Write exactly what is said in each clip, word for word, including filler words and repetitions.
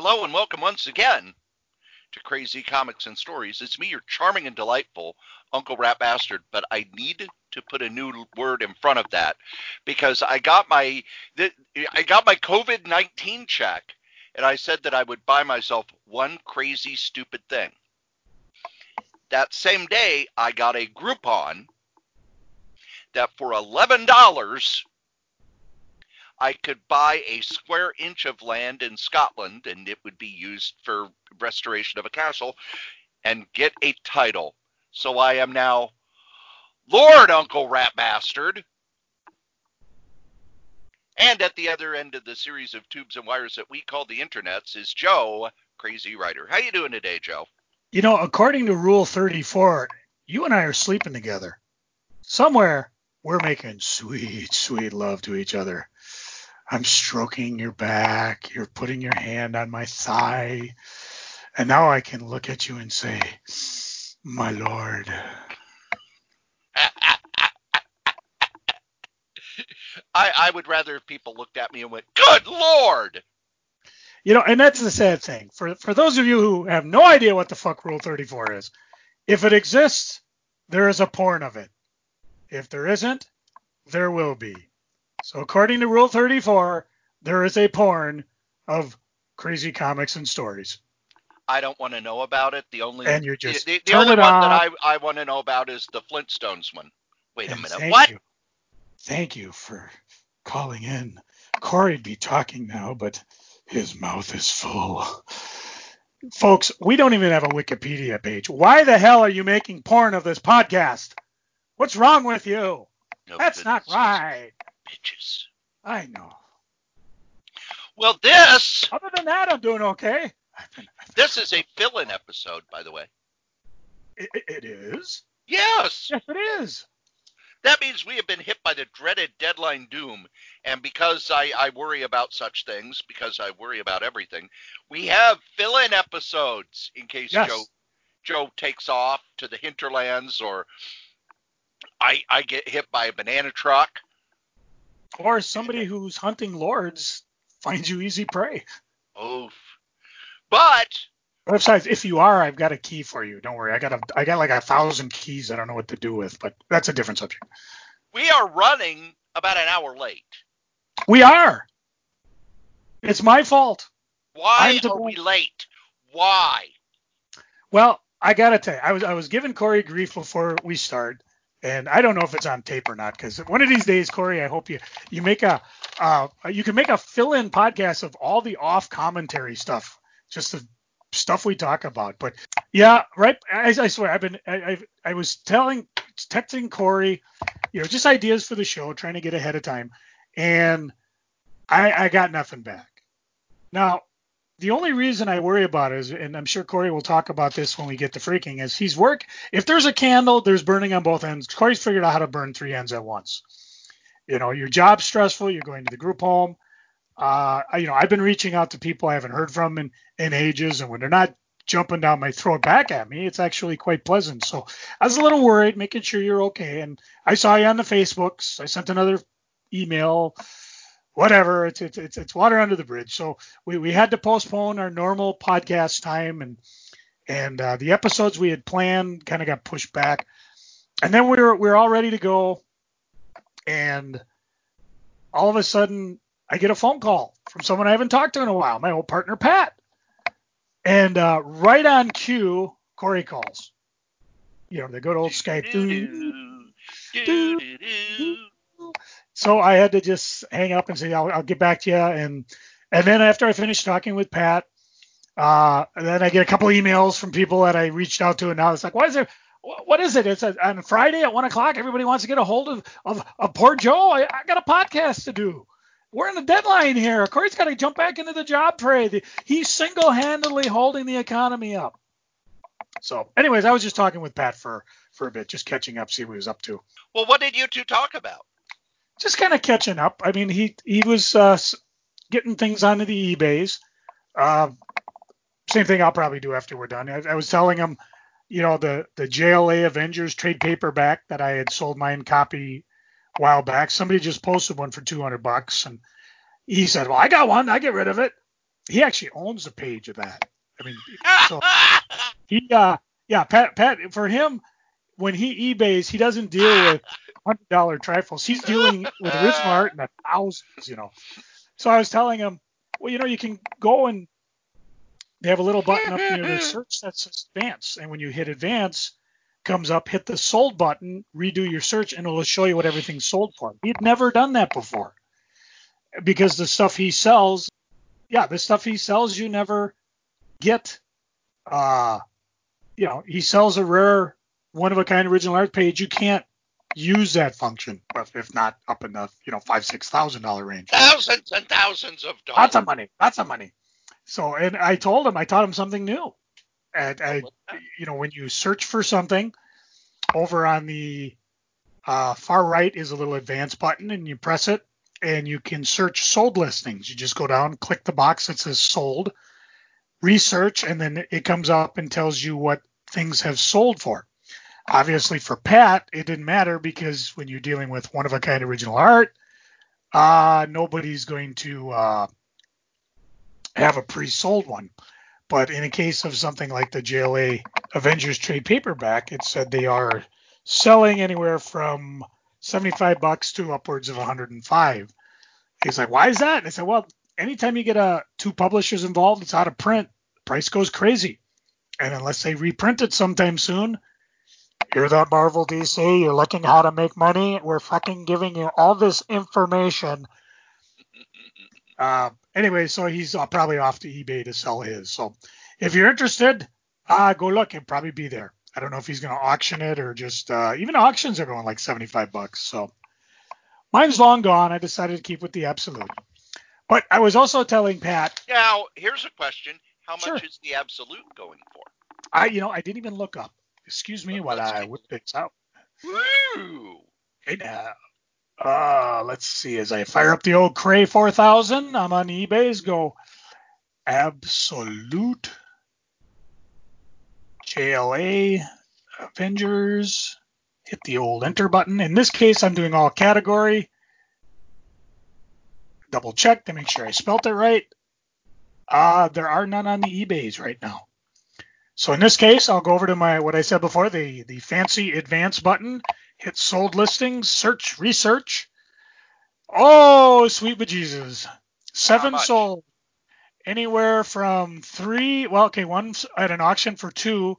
Hello and welcome once again to Crazy Comics and Stories. It's me, your charming and delightful Uncle Rat Bastard, but I need to put a new word in front of that because I got my I got my COVID nineteen check and I said that I would buy myself one crazy stupid thing. That same day, I got a Groupon that for eleven dollars I could buy a square inch of land in Scotland, and it would be used for restoration of a castle, and get a title. So I am now Lord Uncle Rat Bastard. And at the other end of the series of tubes and wires that we call the internets is Joe, Crazy Writer. How you doing today, Joe? You know, according to Rule thirty-four, you and I are sleeping together. Somewhere, we're making sweet, sweet love to each other. I'm stroking your back, you're putting your hand on my thigh, and now I can look at you and say, my lord. I, I would rather if people looked at me and went, good lord! You know, and that's the sad thing. For for those of you who have no idea what the fuck Rule thirty-four is, if it exists, there is a porn of it. If there isn't, there will be. So according to Rule thirty-four, there is a porn of Crazy Comics and Stories. I don't want to know about it. The only and you're just the, the turn only it one on. that I, I want to know about is the Flintstones one. Wait a And minute. Thank What? You. Thank you for calling in. Corey'd be talking now, but his mouth is full. Folks, we don't even have a Wikipedia page. Why the hell are you making porn of this podcast? What's wrong with you? No, That's not right. Bitches. I know. Well, this... Other than that, I'm doing okay. I've been, I've been this is a fill-in episode, by the way. It, it is? Yes. Yes, it is. That means we have been hit by the dreaded deadline doom. And because I, I worry about such things, because I worry about everything, we have fill-in episodes in case yes. Joe Joe takes off to the hinterlands or I, I get hit by a banana truck. Or somebody who's hunting lords finds you easy prey. Oof. But... Besides, if you are, I've got a key for you. Don't worry. I got a, I got like a thousand keys I don't know what to do with, but that's a different subject. We are running about an hour late. We are. It's my fault. Why are we late? Why? Well, I got to tell you, I was I was giving Corey grief before we start, and I don't know if it's on tape or not, because one of these days, Corey, I hope you, you make a, uh, you can make a fill-in podcast of all the off commentary stuff, just the stuff we talk about. But yeah, right. I, I swear, I've been, I, I, I was telling, texting Corey, you know, just ideas for the show, trying to get ahead of time. And I, I got nothing back. Now, the only reason I worry about it is, and I'm sure Corey will talk about this when we get to freaking, is he's work. If there's a candle, there's burning on both ends. Corey's figured out how to burn three ends at once. You know, your job's stressful. You're going to the group home. Uh, you know, I've been reaching out to people I haven't heard from in, in ages, and when they're not jumping down my throat back at me, it's actually quite pleasant. So I was a little worried, making sure you're okay. And I saw you on the Facebooks. I sent another email, whatever. It's it's it's, it's water under the bridge. So we, we had to postpone our normal podcast time, and and uh, the episodes we had planned kind of got pushed back. And then we were we were all ready to go, and all of a sudden, I get a phone call from someone I haven't talked to in a while, my old partner, Pat. And uh, right on cue, Corey calls. You know, the good old Skype. So I had to just hang up and say, I'll, I'll get back to you. And and then after I finished talking with Pat, uh, and then I get a couple emails from people that I reached out to. And now it's like, what is it? What is it? It's a, on Friday at one o'clock. Everybody wants to get a hold of, of, of poor Joe. I, I got a podcast to do. We're in the deadline here. Corey's got to jump back into the job trade. He's single-handedly holding the economy up. So, anyways, I was just talking with Pat for, for a bit, just catching up, see what he was up to. Well, what did you two talk about? Just kind of catching up. I mean, he he was uh, getting things onto the eBays. Uh, same thing I'll probably do after we're done. I, I was telling him, you know, the, the J L A Avengers trade paperback that I had sold mine copy a while back. Somebody just posted one for two hundred bucks, and he said, well, I got one. I get rid of it. he actually owns a page of that. I mean, so he, uh, yeah, Pat, Pat, for him, when he eBays, he doesn't deal with one hundred dollars trifles. He's dealing with original art in the thousands, you know. So I was telling him, well, you know, you can go and they have a little button up near the search that says advance. And when you hit advance, comes up, hit the sold button, redo your search, and it'll show you what everything's sold for. He'd never done that before because the stuff he sells, yeah, the stuff he sells, you never get, uh, you know, he sells a rare one of a kind original art page. You can't use that function, if not up in the, you know, five, six thousand dollar range. Thousands and thousands of dollars. Lots of money, lots of money. So, and I told him, I taught him something new. And I, you know, when you search for something, over on the uh, far right is a little advanced button, and you press it, and you can search sold listings. You just go down, click the box that says sold, research, and then it comes up and tells you what things have sold for. Obviously, for Pat, it didn't matter because when you're dealing with one of a kind original art, uh, nobody's going to uh, have a pre-sold one. But in a case of something like the J L A Avengers trade paperback, it said they are selling anywhere from seventy-five bucks to upwards of one hundred five. He's like, why is that? And I said, well, anytime you get a two publishers involved, it's out of print, the price goes crazy. And unless they reprint it sometime soon, hear that, Marvel D C? You're looking how to make money. We're fucking giving you all this information. Uh, anyway, so he's uh, probably off to eBay to sell his. So if you're interested, uh, go look. It'll probably be there. I don't know if he's going to auction it or just, uh, even auctions are going like seventy-five bucks. So mine's long gone. I decided to keep with the Absolute. But I was also telling Pat. Now, here's a question. How much Sure. is the Absolute going for? I, you know, I didn't even look up. Excuse me while I whip this out. Woo! Okay, now. Uh, let's see. As I fire up the old Cray four thousand, I'm on eBay's. Go Absolute J L A Avengers. Hit the old enter button. In this case, I'm doing all category. Double check to make sure I spelt it right. Uh, there are none on the eBays right now. So in this case, I'll go over to my, what I said before, the, the fancy advance button. Hit sold listings, search, research. Oh, sweet bejesus. Seven sold. Anywhere from three, well, okay, one at an auction for two.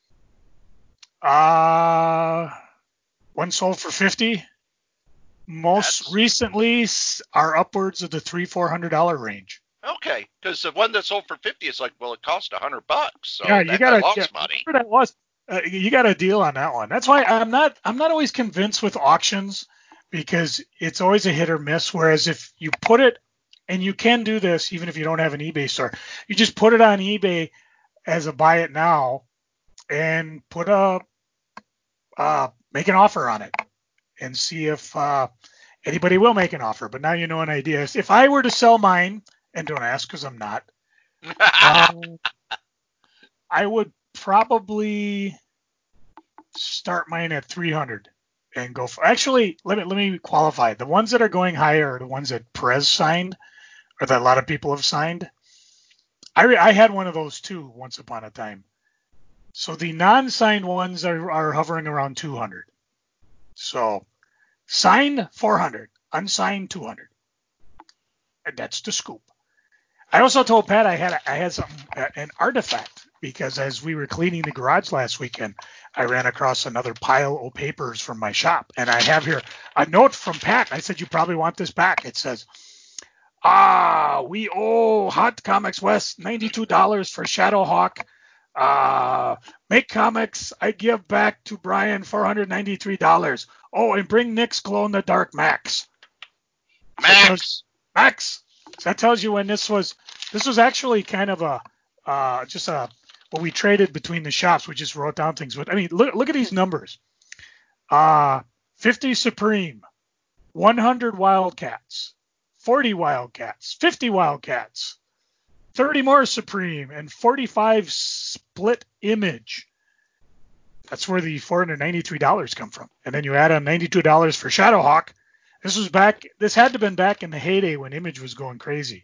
Uh, one sold for fifty. Most That's... recently are upwards of the three, four hundred dollar range. Okay, because the one that sold for fifty is like, well, it cost a hundred bucks. So yeah, you got to lost yeah, money. That was. Uh, you got a deal on that one. That's why I'm not I'm not always convinced with auctions because it's always a hit or miss. Whereas if you put it, and you can do this even if you don't have an eBay store, you just put it on eBay as a buy it now and put a uh, make an offer on it and see if uh, anybody will make an offer. But now you know an idea. If I were to sell mine, and don't ask because I'm not, um, I would probably start mine at three hundred and go for, actually, let me, let me qualify. The ones that are going higher are the ones that Perez signed or that a lot of people have signed. I, re, I had one of those too once upon a time. So the non-signed ones are, are hovering around two hundred. So signed four hundred, unsigned two hundred. And that's the scoop. I also told Pat I had I had something, an artifact, because as we were cleaning the garage last weekend, I ran across another pile of papers from my shop. And I have here a note from Pat. I said, you probably want this back. It says, ah, we owe Hot Comics West ninety-two dollars for Shadowhawk. Uh, make comics. I give back to Brian four hundred ninety-three dollars. Oh, and bring Nick's Glow in the Dark Max. Max. Max. So that tells you when this was, this was actually kind of a, uh, just a, what we traded between the shops. We just wrote down things. But I mean, look, look at these numbers. Uh, fifty Supreme, one hundred Wildcats, forty Wildcats, fifty Wildcats, thirty more Supreme, and forty-five Split Image. That's where the four hundred ninety-three dollars come from. And then you add on ninety-two dollars for Shadowhawk. This was back, this had to have been back in the heyday when Image was going crazy.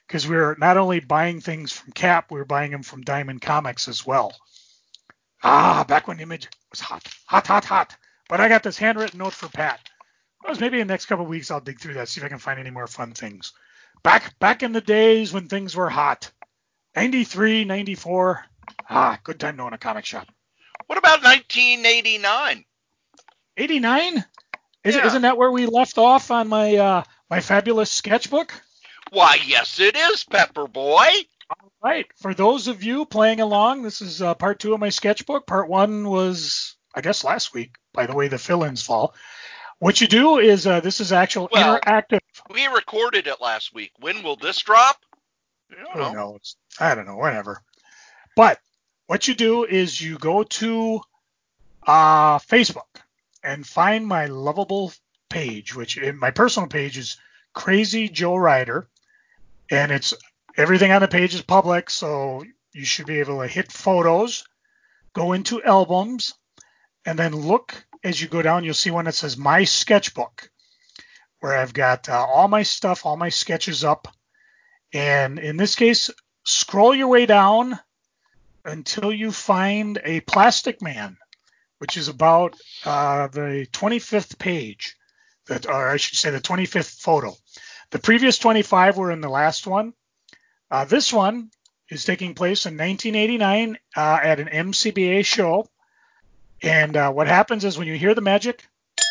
because we were not only buying things from Cap, we were buying them from Diamond Comics as well. Ah, back when Image was hot, hot, hot, hot. But I got this handwritten note for Pat. Well, maybe in the next couple of weeks I'll dig through that, see if I can find any more fun things. Back back in the days when things were hot. ninety-three, ninety-four. Ah, good time to own a comic shop. What about nineteen eighty-nine? eighty-nine? Is, Yeah. Isn't that where we left off on my uh, my fabulous sketchbook? Why, yes, it is, Pepper Boy. All right. For those of you playing along, this is uh, part two of my sketchbook. Part one was, I guess, last week, by the way the fill-ins fall. What you do is uh, this is actual Well, interactive. We recorded it last week. When will this drop? Who know. knows? I don't know. Whatever. But what you do is you go to uh, Facebook and find my lovable page, which in my personal page is Crazy Joe Ryder, and it's everything on the page is public, so you should be able to hit photos, go into albums, and then look as you go down. You'll see one that says My Sketchbook, where I've got uh, all my stuff, all my sketches up. And in this case, scroll your way down until you find a Plastic Man, which is about uh, the twenty-fifth page, that, or I should say the twenty-fifth photo. The previous twenty-five were in the last one. Uh, this one is taking place in nineteen eighty-nine uh, at an M C B A show. And uh, what happens is when you hear the magic,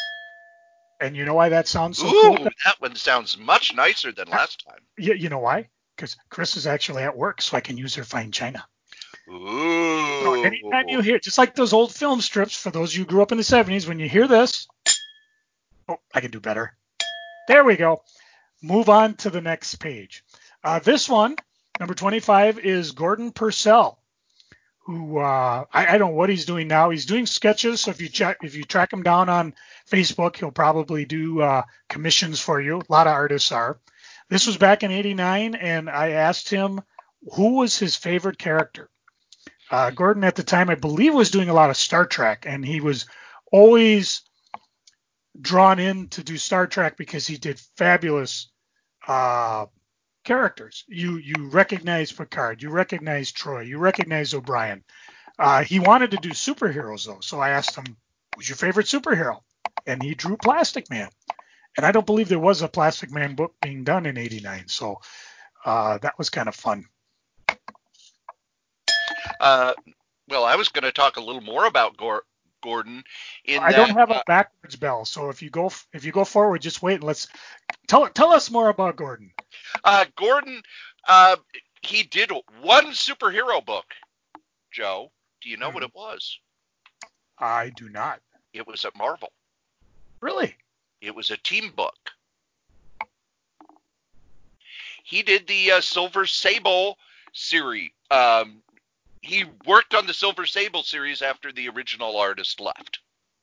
and you know why that sounds so Ooh, cool? that one sounds much nicer than last time. You, you know why? Because Chris is actually at work, so I can use her fine china. Ooh. So anytime you hear, just like those old film strips, for those of you who grew up in the seventies, when you hear this, oh, I can do better. There we go. Move on to the next page. Uh, this one, number twenty-five, is Gordon Purcell, who uh, I, I don't know what he's doing now. He's doing sketches, so if you check, if you track him down on Facebook, he'll probably do uh, commissions for you. A lot of artists are. This was back in eighty-nine, and I asked him who was his favorite character. Uh, Gordon at the time, I believe, was doing a lot of Star Trek, and he was always drawn in to do Star Trek because he did fabulous uh, characters. You you recognize Picard, you recognize Troy, you recognize O'Brien. Uh, he wanted to do superheroes, though, so I asked him, who's your favorite superhero? And he drew Plastic Man. And I don't believe there was a Plastic Man book being done in eighty-nine, so uh, that was kind of fun. Uh, well, I was going to talk a little more about Gor- Gordon. In I that, don't have a uh, backwards bell, so if you go if you go forward, just wait and let's tell tell us more about Gordon. Uh, Gordon, uh, he did one superhero book. Joe, do you know mm-hmm. what it was? I do not. It was at Marvel. Really? It was a team book. He did the uh, Silver Sable series. Um, he worked on the Silver Sable series after the original artist left.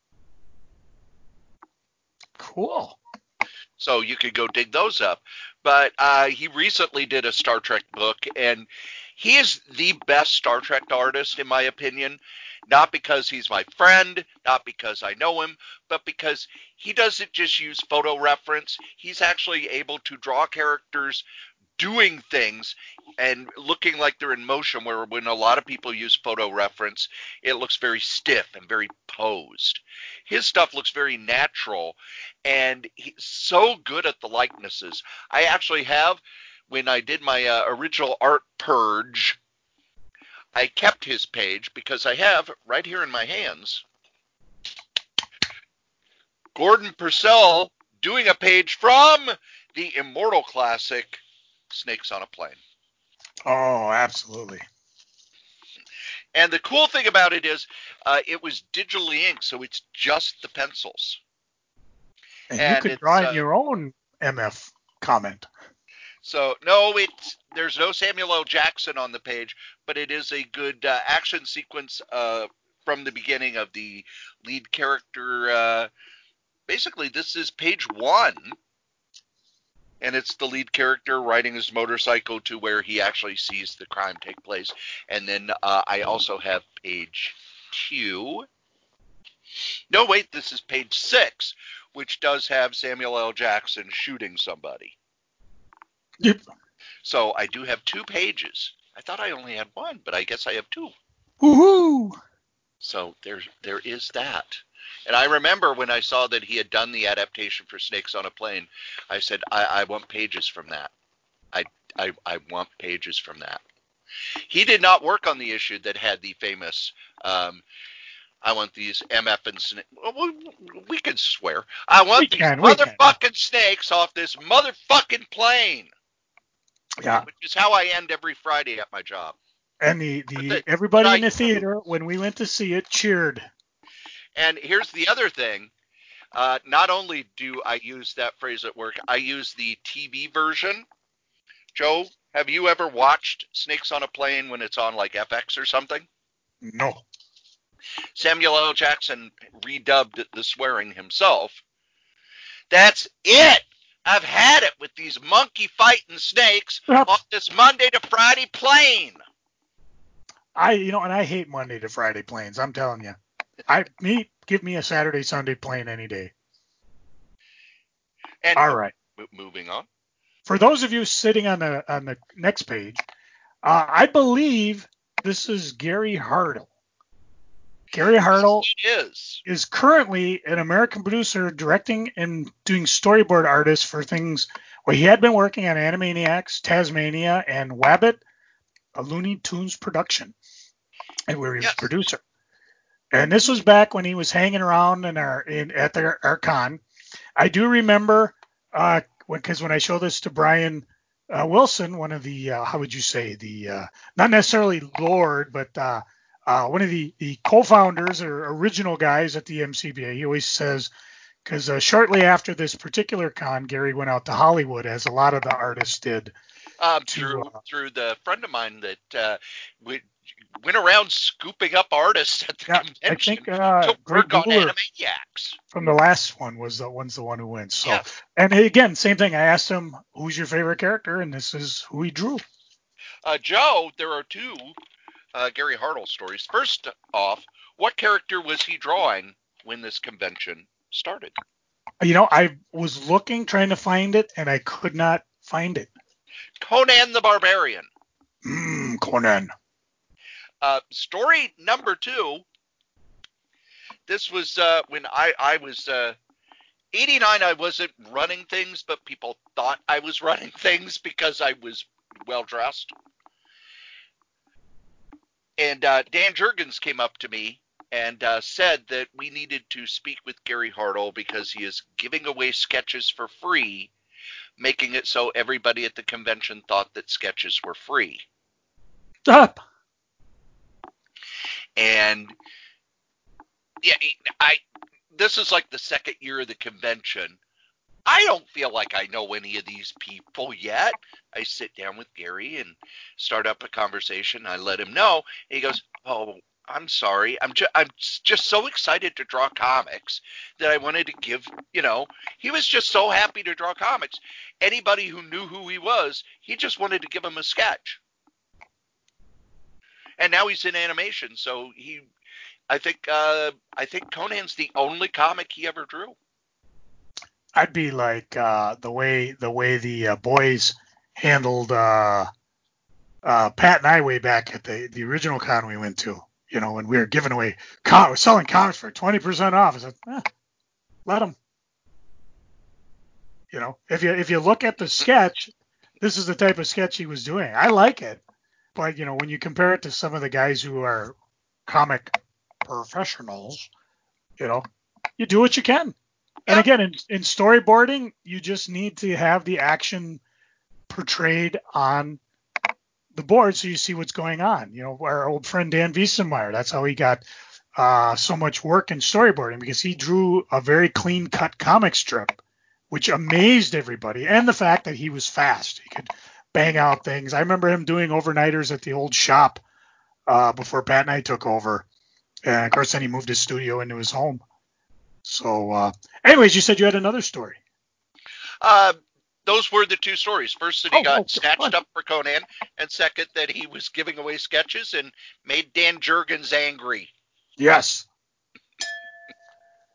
Cool. So you could go dig those up. But uh, he recently did a Star Trek book, and he is the best Star Trek artist, in my opinion. Not because he's my friend, not because I know him, but because he doesn't just use photo reference. He's actually able to draw characters doing things and looking like they're in motion, where when a lot of people use photo reference, it looks very stiff and very posed. His stuff looks very natural, and he's so good at the likenesses. I actually have, when I did my uh, original art purge, I kept his page because I have right here in my hands Gordon Purcell doing a page from the immortal classic Snakes on a Plane. Oh, absolutely. And the cool thing about it is uh, it was digitally inked, so it's just the pencils. And, and you could draw in uh, your own M F comment. So, no, it's there's no Samuel L. Jackson on the page, but it is a good uh, action sequence uh, from the beginning of the lead character. Uh, basically, this is page one, and it's the lead character riding his motorcycle to where he actually sees the crime take place. And then uh, I also have page two. No, wait, this is page six, which does have Samuel L. Jackson shooting somebody. Yep. So I do have two pages. I thought I only had one, but I guess I have two. Woohoo! So there's there is that. And I remember when I saw that he had done the adaptation for Snakes on a Plane, I said, I, I want pages from that. I, I I want pages from that. He did not work on the issue that had the famous um, I want these M F and snakes. Well, we can swear. I want We these can, we can. motherfucking snakes off this motherfucking plane. Yeah. Which is how I end every Friday at my job. And the, But the the- everybody but in I- the theater, when we went to see it, cheered. And here's the other thing. Uh, not only do I use that phrase at work, I use the T V version. Joe, have you ever watched Snakes on a Plane when it's on like F X or something? No. Samuel L. Jackson redubbed the swearing himself. That's it. I've had it with these monkey fighting snakes Yep. on this Monday to Friday plane. I, you know, and I hate Monday to Friday planes. I'm telling you. I, me, give me a Saturday, Sunday plane any day. And All right. m- moving on. For those of you sitting on the on the next page, uh, I believe this is Gary Hartle. Gary Hartle It is. is currently an American producer, directing and doing storyboard artist for things. Well, he had been working on Animaniacs, Tasmania, and Wabbit, a Looney Tunes production, and where he was Yes. producer. And this was back when he was hanging around in our in at the, our con. I do remember uh, because when I showed this to Brian uh, Wilson, one of the uh, how would you say the uh, not necessarily Lord, but uh, uh, one of the, the co-founders or original guys at the M C B A, he always says, because uh, shortly after this particular con, Gary went out to Hollywood, as a lot of the artists did. Um, to, through uh, through the friend of mine that uh, we, went around scooping up artists at the Yeah, I convention think uh, to Greg work on Buller Animaniacs. from the last one was the one's the one who wins. So, Yes. and again, same thing. I asked him, "Who's your favorite character?" And this is who he drew. Uh, Joe, there are two uh, Gary Hartle stories. First off, what character was he drawing when this convention started? You know, I was looking, trying to find it, and I could not find it. Conan the Barbarian. Mmm, Conan. Uh, story number two. This was uh, when I, I was uh, eighty-nine. I wasn't running things, but people thought I was running things because I was well dressed. And uh, Dan Jurgens came up to me and uh, said that we needed to speak with Gary Hartle because he is giving away sketches for free, making it so everybody at the convention thought that sketches were free. Stop. And yeah, I this is like the second year of the convention. I don't feel like I know any of these people yet. I sit down with Gary and start up a conversation. I let him know. And he goes, "Oh, I'm sorry. I'm just I'm just so excited to draw comics that I wanted to give, you know, he was just so happy to draw comics. Anybody who knew who he was, he just wanted to give him a sketch. And now he's in animation, so he I think uh, I think Conan's the only comic he ever drew." I'd be like uh, the way the way the uh, boys handled uh, uh, Pat and I way back at the, the original con we went to. You know, when we were giving away, com- selling comics for twenty percent off. I said, eh, let them. You know, if you if you look at the sketch, this is the type of sketch he was doing. I like it, but you know, when you compare it to some of the guys who are comic professionals, you know, you do what you can. And again, in, in storyboarding, you just need to have the action portrayed on the board so you see what's going on. You know, our old friend Dan Wiesenmeyer, that's how he got uh, so much work in storyboarding, because he drew a very clean-cut comic strip, which amazed everybody. And the fact that he was fast. He could bang out things. I remember him doing overnighters at the old shop uh, before Pat and I took over. And, of course, then he moved his studio into his home. So, uh, anyways, you said you had another story. Uh, those were the two stories. First, that he Oh, got oh, snatched fun. up for Conan, and second, that he was giving away sketches and made Dan Jurgens angry. Yes.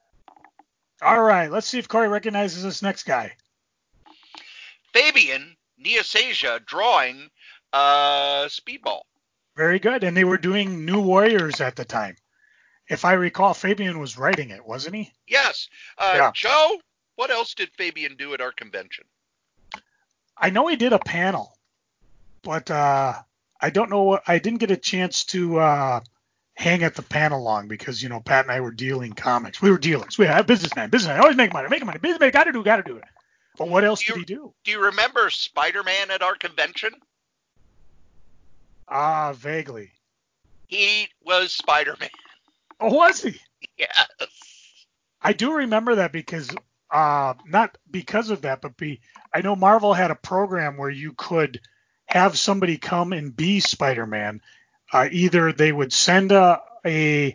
All right, let's see if Corey recognizes this next guy. Fabian Neosasia drawing uh, Speedball. Very good. And they were doing New Warriors at the time. If I recall, Fabian was writing it, wasn't he? Yes. Uh, Yeah. Joe, what else did Fabian do at our convention? I know he did a panel, but uh, I don't know what, I didn't get a chance to uh, hang at the panel long because, you know, Pat and I were dealing comics. We were dealers. We had businessman, businessman, always make money, make money, businessman, gotta do, gotta do it. But what else do you, did he do? Do you remember Spider-Man at our convention? Ah, uh, vaguely. He was Spider-Man. Oh, was he? Yes. I do remember that because, uh, not because of that, but be, I know Marvel had a program where you could have somebody come and be Spider-Man. Uh, either they would send a, a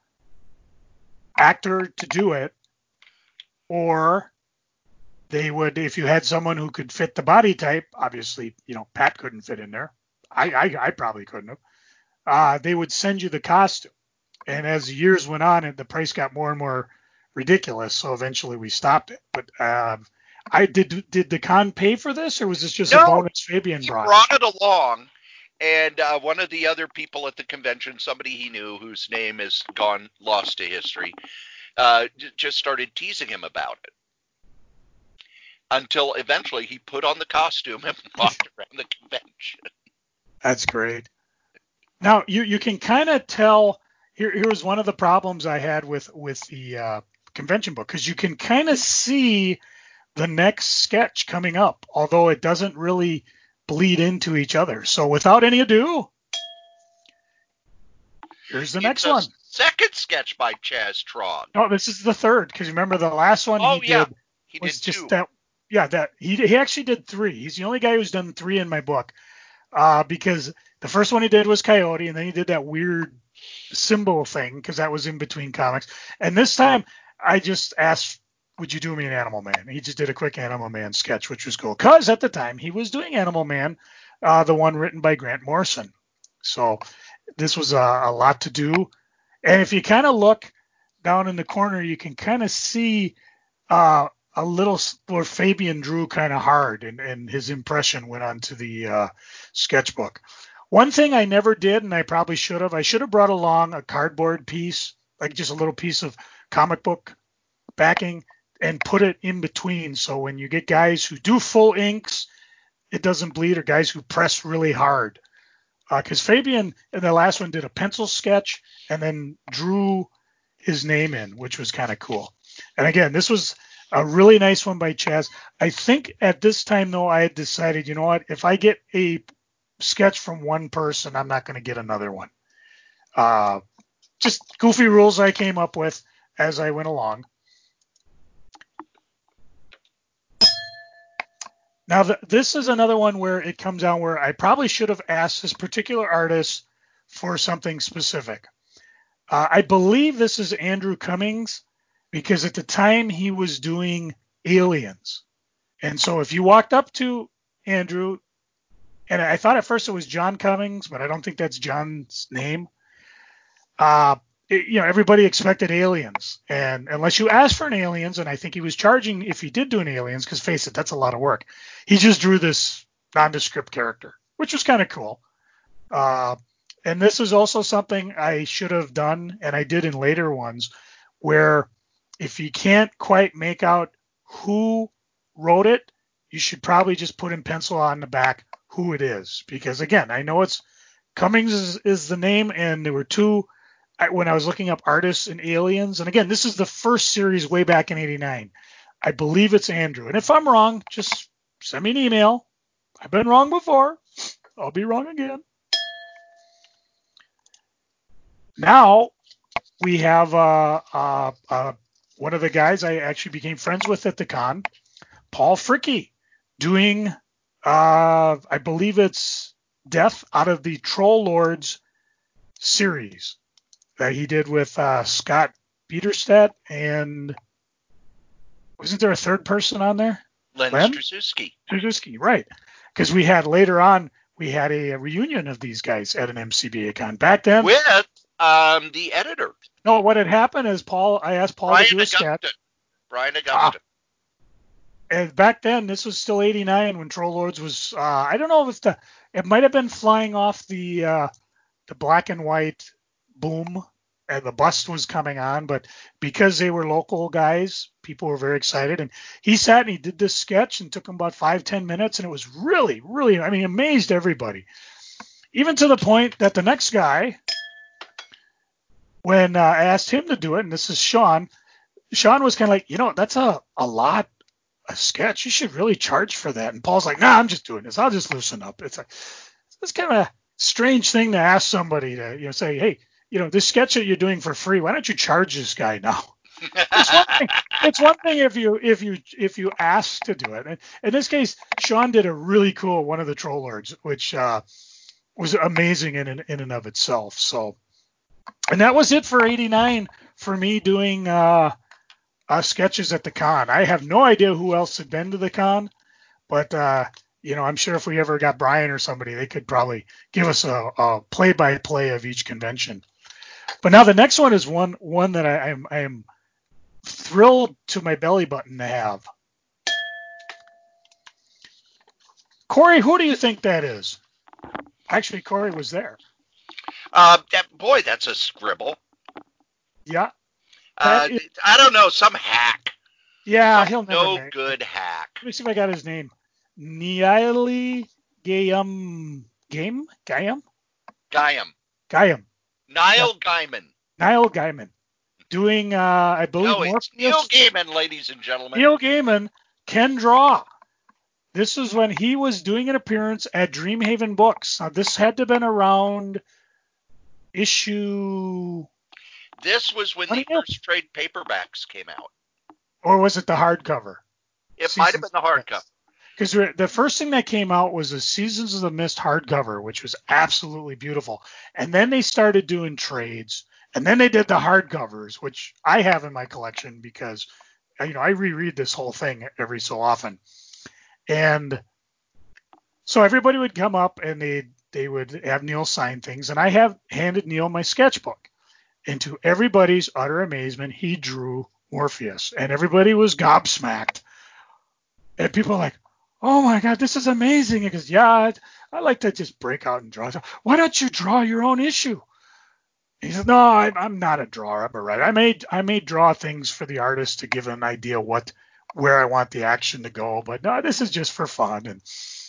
actor to do it, or they would, if you had someone who could fit the body type, obviously, you know, Pat couldn't fit in there. I, I, I probably couldn't have. Uh, they would send you the costume. And as the years went on, and the price got more and more ridiculous, so eventually we stopped it. But um, I did. Did the con pay for this, or was this just no, a bonus Fabian he brought? brought it along, and uh, one of the other people at the convention, somebody he knew whose name is gone lost to history, uh, just started teasing him about it. Until eventually he put on the costume and walked around the convention. That's great. Now you you can kind of tell. Here here was one of the problems I had with with the uh, convention book, because you can kind of see the next sketch coming up, although it doesn't really bleed into each other. So without any ado, here's the it's next a one. Second sketch by Chaz Trog. No, this is the third, because remember the last one oh, he yeah. did he was did just two. that. Yeah, that he he actually did three. He's the only guy who's done three in my book, uh, because the first one he did was Coyote, and then he did that weird symbol thing because that was in between comics. And this time I just asked, would you do me an Animal Man? He just did a quick Animal Man sketch, which was cool, because at the time he was doing Animal Man, uh, the one written by Grant Morrison. So this was a, a lot to do. And if you kind of look down in the corner, you can kind of see uh, a little where Fabian drew kind of hard, and, and his impression went onto the uh, sketchbook. One thing I never did, and I probably should have, I should have brought along a cardboard piece, like just a little piece of comic book backing, and put it in between. So when you get guys who do full inks, it doesn't bleed, or guys who press really hard. Because uh, Fabian in the last one did a pencil sketch and then drew his name in, which was kind of cool. And again, this was a really nice one by Chaz. I think at this time, though, I had decided, you know what, if I get a sketch from one person, I'm not going to get another one. Uh, just goofy rules I came up with as I went along. Now, the, this is another one where it comes down where I probably should have asked this particular artist for something specific. Uh, I believe this is Andrew Cummings, because at the time he was doing Aliens. And so if you walked up to Andrew, and I thought at first it was John Cummings, but I don't think that's John's name. Uh, it, you know, everybody expected Aliens. And unless you asked for an Aliens, and I think he was charging if he did do an Aliens, because face it, that's a lot of work. He just drew this nondescript character, which was kind of cool. Uh, and this is also something I should have done, and I did in later ones, where if you can't quite make out who wrote it, you should probably just put in pencil on the back who it is. Because again, I know it's Cummings is, is the name, and there were two when I was looking up artists and Aliens. And again, this is the first series way back in eighty-nine. I believe it's Andrew. And if I'm wrong, just send me an email. I've been wrong before. I'll be wrong again. Now we have uh, uh, uh, one of the guys I actually became friends with at the con, Paul Fricke, doing, uh, I believe it's Death out of the Troll Lords series that he did with uh, Scott Peterstadt, and wasn't there a third person on there? Len, Len? Strazewski. Strazewski, right. Because we had later on, we had a, a reunion of these guys at an M C B A con. Back then. With um, the editor. No, what had happened is Paul, I asked Paul Brian to do a Augusta. sketch. Brian Augusta. And back then, this was still eighty-nine when Troll Lords was. Uh, I don't know if the it might have been flying off the uh, the black and white boom, and the bust was coming on, but because they were local guys, people were very excited. And he sat and he did this sketch and took him about five ten minutes, and it was really, really, I mean, amazed everybody, even to the point that the next guy, when uh, I asked him to do it, and this is Sean, Sean was kind of like, you know, that's a a lot. A sketch, you should really charge for that. And Paul's like, nah, I'm just doing this. I'll just loosen up. It's like, it's kind of a strange thing to ask somebody to, you know, say, hey, you know, this sketch that you're doing for free, why don't you charge this guy now? It's one thing. It's one thing if you if you if you ask to do it. And in this case, Sean did a really cool one of the Troll Lords, which uh, was amazing in in and of itself. So, and that was it for eighty-nine for me doing. Uh, Uh, sketches at the con. I have no idea who else had been to the con, but uh, you know, I'm sure if we ever got Brian or somebody, they could probably give us a, a play-by-play of each convention. But now the next one is one one that I am I am thrilled to my belly button to have. Corey, who do you think that is? Actually, Corey was there. Uh, that, boy, that's a scribble. Yeah. Uh, Is, I don't know, some hack. Yeah, some he'll never no make good hack. Let me see if I got his name. Niali Gayam Game Gayam Gaiam. Gayam. Niall Yeah. Gaiman. Niall Gaiman. Doing, uh, I believe, No, Morpheus. it's Neil Gaiman, ladies and gentlemen. Neil Gaiman can draw. This is when he was doing an appearance at Dreamhaven Books. Now, this had to have been around issue. This was when the first trade paperbacks came out. Or was it the hardcover? It Seasons might have been the hardcover. Because the first thing that came out was the Seasons of the Mist hardcover, which was absolutely beautiful. And then they started doing trades. And then they did the hardcovers, which I have in my collection because, you know, I reread this whole thing every so often. And so everybody would come up and they they would have Neil sign things. And I have handed Neil my sketchbook. And to everybody's utter amazement, he drew Morpheus. And everybody was gobsmacked. And people are like, oh my God, this is amazing. He goes, yeah, I like to just break out and draw. Why don't you draw your own issue? He says, no, I, I'm not a drawer. I'm a writer. I may, I may draw things for the artist to give an idea what, where I want the action to go. But no, this is just for fun. And,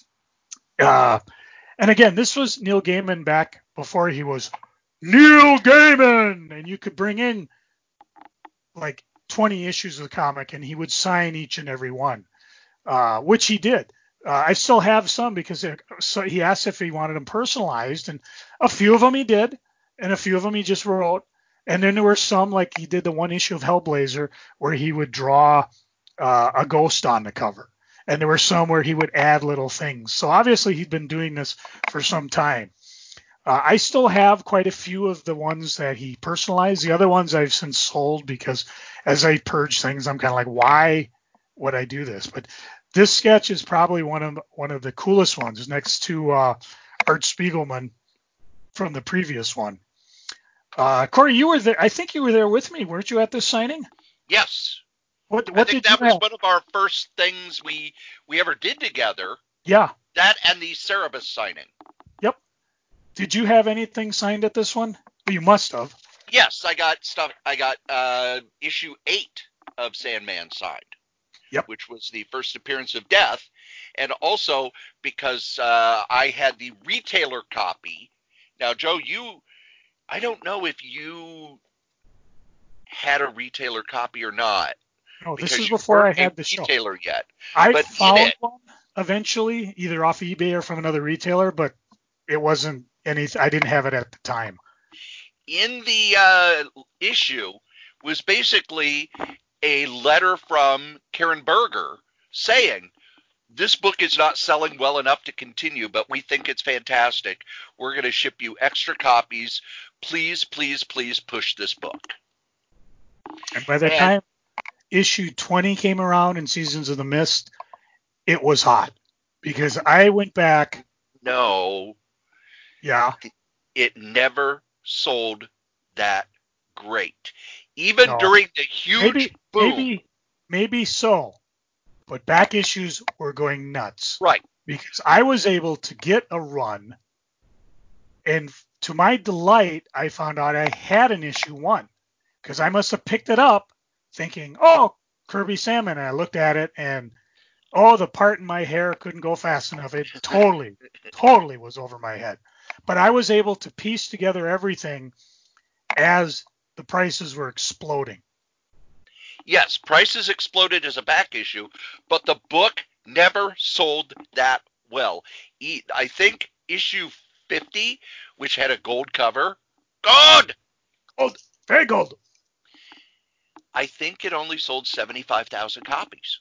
uh, and again, this was Neil Gaiman back before he was Neil Gaiman. And you could bring in like twenty issues of the comic and he would sign each and every one. Uh, which he did. Uh, I still have some because it, so he asked if he wanted them personalized, and a few of them he did, and a few of them he just wrote. And then there were some, like he did the one issue of Hellblazer, where he would draw uh, a ghost on the cover. And there were some where he would add little things. So obviously he'd been doing this for some time. Uh, I still have quite a few of the ones that he personalized. The other ones I've since sold because as I purge things, I'm kind of like, why would I do this? But this sketch is probably one of one of the coolest ones next to uh, Art Spiegelman from the previous one. Uh, Corey, you were there. I think you were there with me. Weren't you at this signing? Yes. What, what I think did that you was have? one of our first things we we ever did together. Yeah. That and the Cerebus signing. Yep. Did you have anything signed at this one? Well, you must have. Yes, I got stuff. I got uh, issue eight of Sandman signed. Yep. Which was the first appearance of Death, and also because uh, I had the retailer copy. Now, Joe, you, I don't know if you had a retailer copy or not. No, this because is you before I weren't had a the show. retailer yet. I but found in it, one eventually, either off eBay or from another retailer, but it wasn't any. I didn't have it at the time. In the uh, issue was basically a letter from Karen Berger saying, this book is not selling well enough to continue, but we think it's fantastic. We're going to ship you extra copies. Please, please, please push this book. And by the and, time issue twenty came around in Seasons of the Mist, it was hot because I went back. No. Yeah. It never sold that great. Even no. during the huge maybe, boom. Maybe, maybe so. but back issues were going nuts. Right. Because I was able to get a run, and to my delight, I found out I had an issue one, because I must have picked it up thinking, oh, Kirby Salmon. And I looked at it, and oh, the part in my hair couldn't go fast enough. It totally, totally was over my head. But I was able to piece together everything as the prices were exploding. Yes, prices exploded as a back issue, but the book never sold that well. I think issue fifty, which had a gold cover, gold, gold, very gold. I think it only sold seventy-five thousand copies.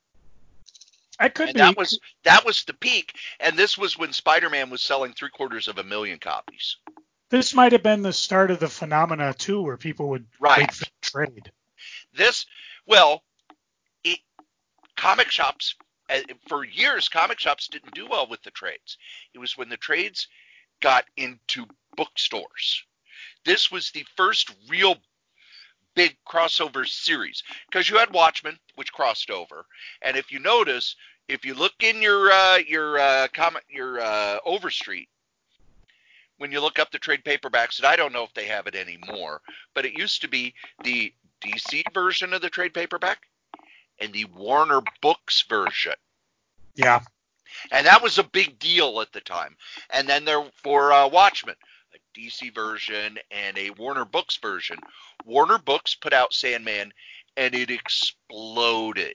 That could and be. That was that was the peak, and this was when Spider-Man was selling three quarters of a million copies. This might have been the start of the phenomena too, where people would right. wait for the trade. This, well, it, comic shops, for years, comic shops didn't do well with the trades. It was when the trades got into bookstores. This was the first real big crossover series, because you had Watchmen, which crossed over, and if you notice, if you look in your uh, your uh, comic your uh, Overstreet, when you look up the trade paperbacks, and I don't know if they have it anymore, but it used to be the D C version of the trade paperback and the Warner Books version. Yeah. And that was a big deal at the time. And then there for uh, Watchmen, a D C version and a Warner Books version. Warner Books put out Sandman, and it exploded.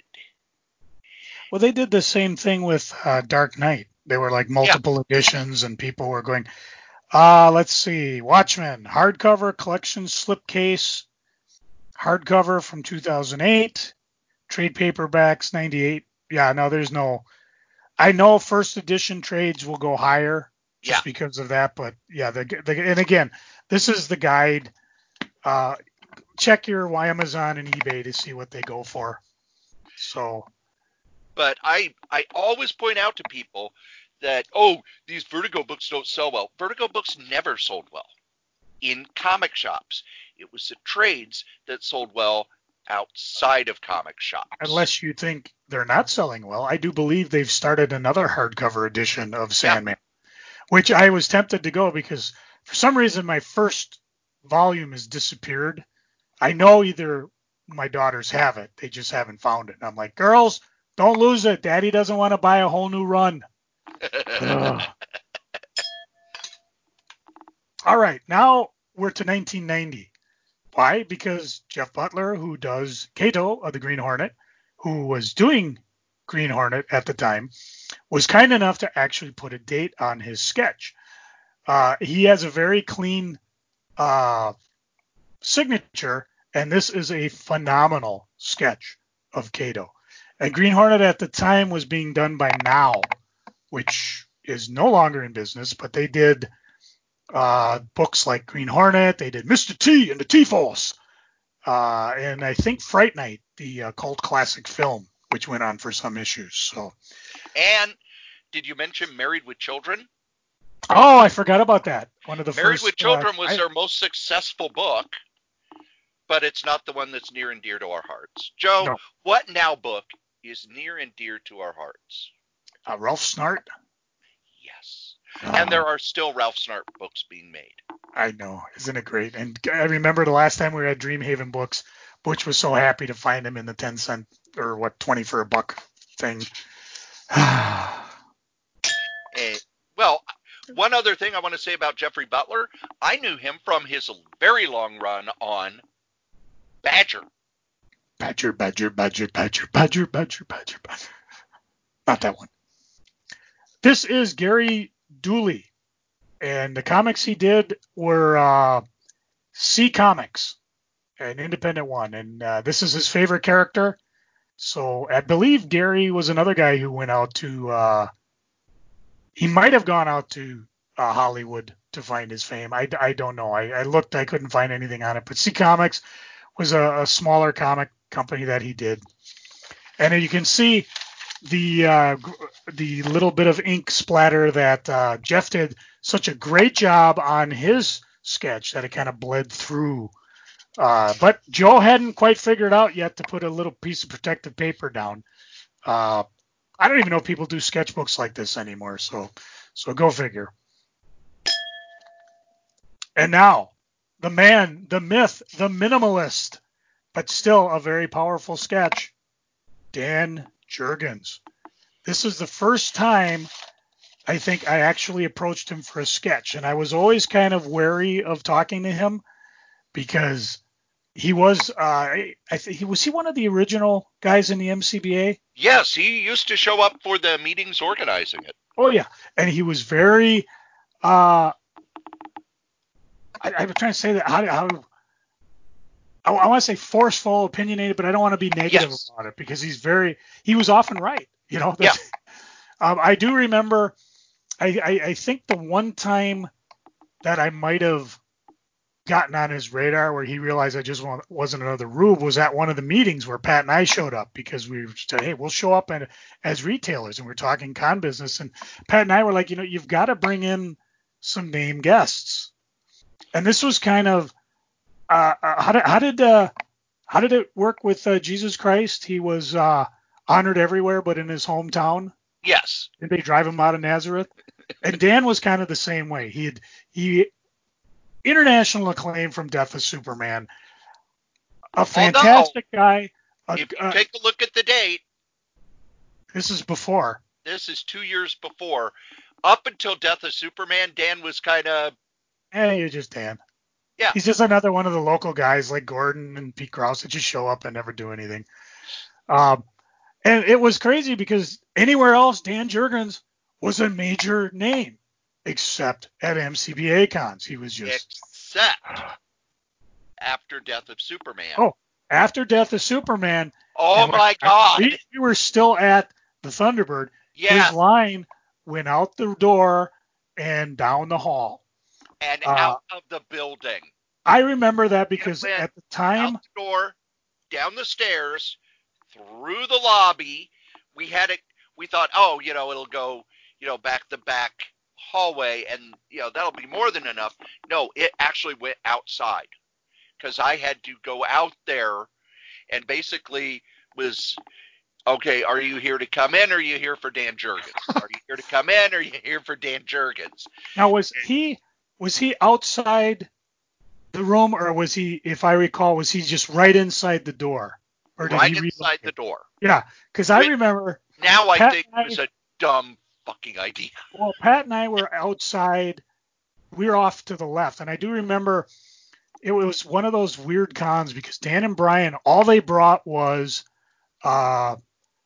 Well, they did the same thing with uh, Dark Knight. They were like multiple yeah. editions, and people were going, uh, let's see, Watchmen, hardcover, collection, slipcase, hardcover from two thousand eight, trade paperbacks, ninety-eight. Yeah, no, there's no, I know first edition trades will go higher just yeah. because of that, but yeah, the, the, and again, this is the guide. Uh, check your Amazon and eBay to see what they go for. So. But I, I always point out to people that, oh, these Vertigo books don't sell well. Vertigo books never sold well in comic shops. It was the trades that sold well outside of comic shops. Unless you think they're not selling well. I do believe they've started another hardcover edition of Sandman, yeah. which I was tempted to go because for some reason my first volume has disappeared. I know either my daughters have it. They just haven't found it. And I'm like, girls, don't lose it. Daddy doesn't want to buy a whole new run. All right. Now we're to nineteen ninety. Why? Because Jeff Butler, who does Kato of the Green Hornet, who was doing Green Hornet at the time, was kind enough to actually put a date on his sketch. Uh, he has a very clean uh, signature, and this is a phenomenal sketch of Kato. And Green Hornet at the time was being done by Now, which is no longer in business, but they did uh, books like Green Hornet. They did Mister T and the T-Force. Uh, and I think Fright Night, the uh, cult classic film, which went on for some issues. So. And did you mention Married with Children? Oh, I forgot about that. One of the Married first. with Children uh, was I, their most successful book, but it's not the one that's near and dear to our hearts. Joe, no. What Now book is near and dear to our hearts? Uh, Ralph Snart? Yes. Uh, and there are still Ralph Snart books being made. I know. Isn't it great? And I remember the last time we were at Dreamhaven Books, Butch was so happy to find him in the ten cent or what, twenty for a buck thing. uh, well, one other thing I want to say about Jeffrey Butler, I knew him from his very long run on Badger. Badger, Badger, Badger, Badger, Badger, Badger, Badger, Badger. Not that one. This is Gary Dooley, and the comics he did were uh, C Comics, an independent one, and uh, this is his favorite character. So I believe Gary was another guy who went out to, uh, he might have gone out to uh, Hollywood to find his fame. I, I don't know. I, I looked, I couldn't find anything on it, but C Comics was a, a smaller comic company that he did. And you can see the uh, the little bit of ink splatter that uh, Jeff did such a great job on his sketch that it kind of bled through. Uh, but Joe hadn't quite figured out yet to put a little piece of protective paper down. Uh, I don't even know if people do sketchbooks like this anymore. So, so go figure. And now, the man, the myth, the minimalist, but still a very powerful sketch, Dan Jurgens. This is the first time I think I actually approached him for a sketch, and I was always kind of wary of talking to him because he was, uh, I think he was he one of the original guys in the M C B A. Yes, he used to show up for the meetings organizing it. Oh yeah, and he was very. Uh, I, I'm trying to say that how how. I, I want to say forceful, opinionated, but I don't want to be negative Yes. about it because he's very. He was often right, you know. Yeah. um, I do remember. I, I I think the one time that I might have gotten on his radar where he realized I just wasn't another rube was at one of the meetings where Pat and I showed up because we said, hey, we'll show up and, as retailers, and we're talking con business. And Pat and I were like, you know, you've got to bring in some name guests. And this was kind of, uh, uh, how did, how did, uh, how did it work with uh, Jesus Christ? He was uh, honored everywhere but in his hometown. Yes. Did they drive him out of Nazareth? And Dan was kind of the same way. He had, he, international acclaim from Death of Superman. A fantastic Although, guy. A, if you uh, take a look at the date, this is before. This is two years before. Up until Death of Superman, Dan was kind of. Eh, you're just Dan. Yeah. He's just another one of the local guys like Gordon and Pete Krause that just show up and never do anything. Um, and it was crazy because anywhere else, Dan Jurgens was a major name, except at M C B A cons. He was just. Except after Death of Superman. Oh, after Death of Superman. Oh my God. We, we were still at the Thunderbird. Yeah. His line went out the door and down the hall. And uh, out of the building. I remember that because at the time. Out the door, down the stairs, through the lobby. We had it. We thought, oh, you know, it'll go, you know, back the back hallway, and you know that'll be more than enough. No, it actually went outside because I had to go out there and basically was, okay, are you here to come in or are you here for Dan Jurgens? Are you here to come in or are you here for Dan Jurgens? Now, was he was he outside the room, or was he, if I recall, was he just right inside the door? Or did right he inside the door. Yeah, because I remember. Now I Pat think it was a dumb fucking idea. Well, Pat and I were outside. We were off to the left, and I do remember it was one of those weird cons because Dan and Brian, all they brought was uh,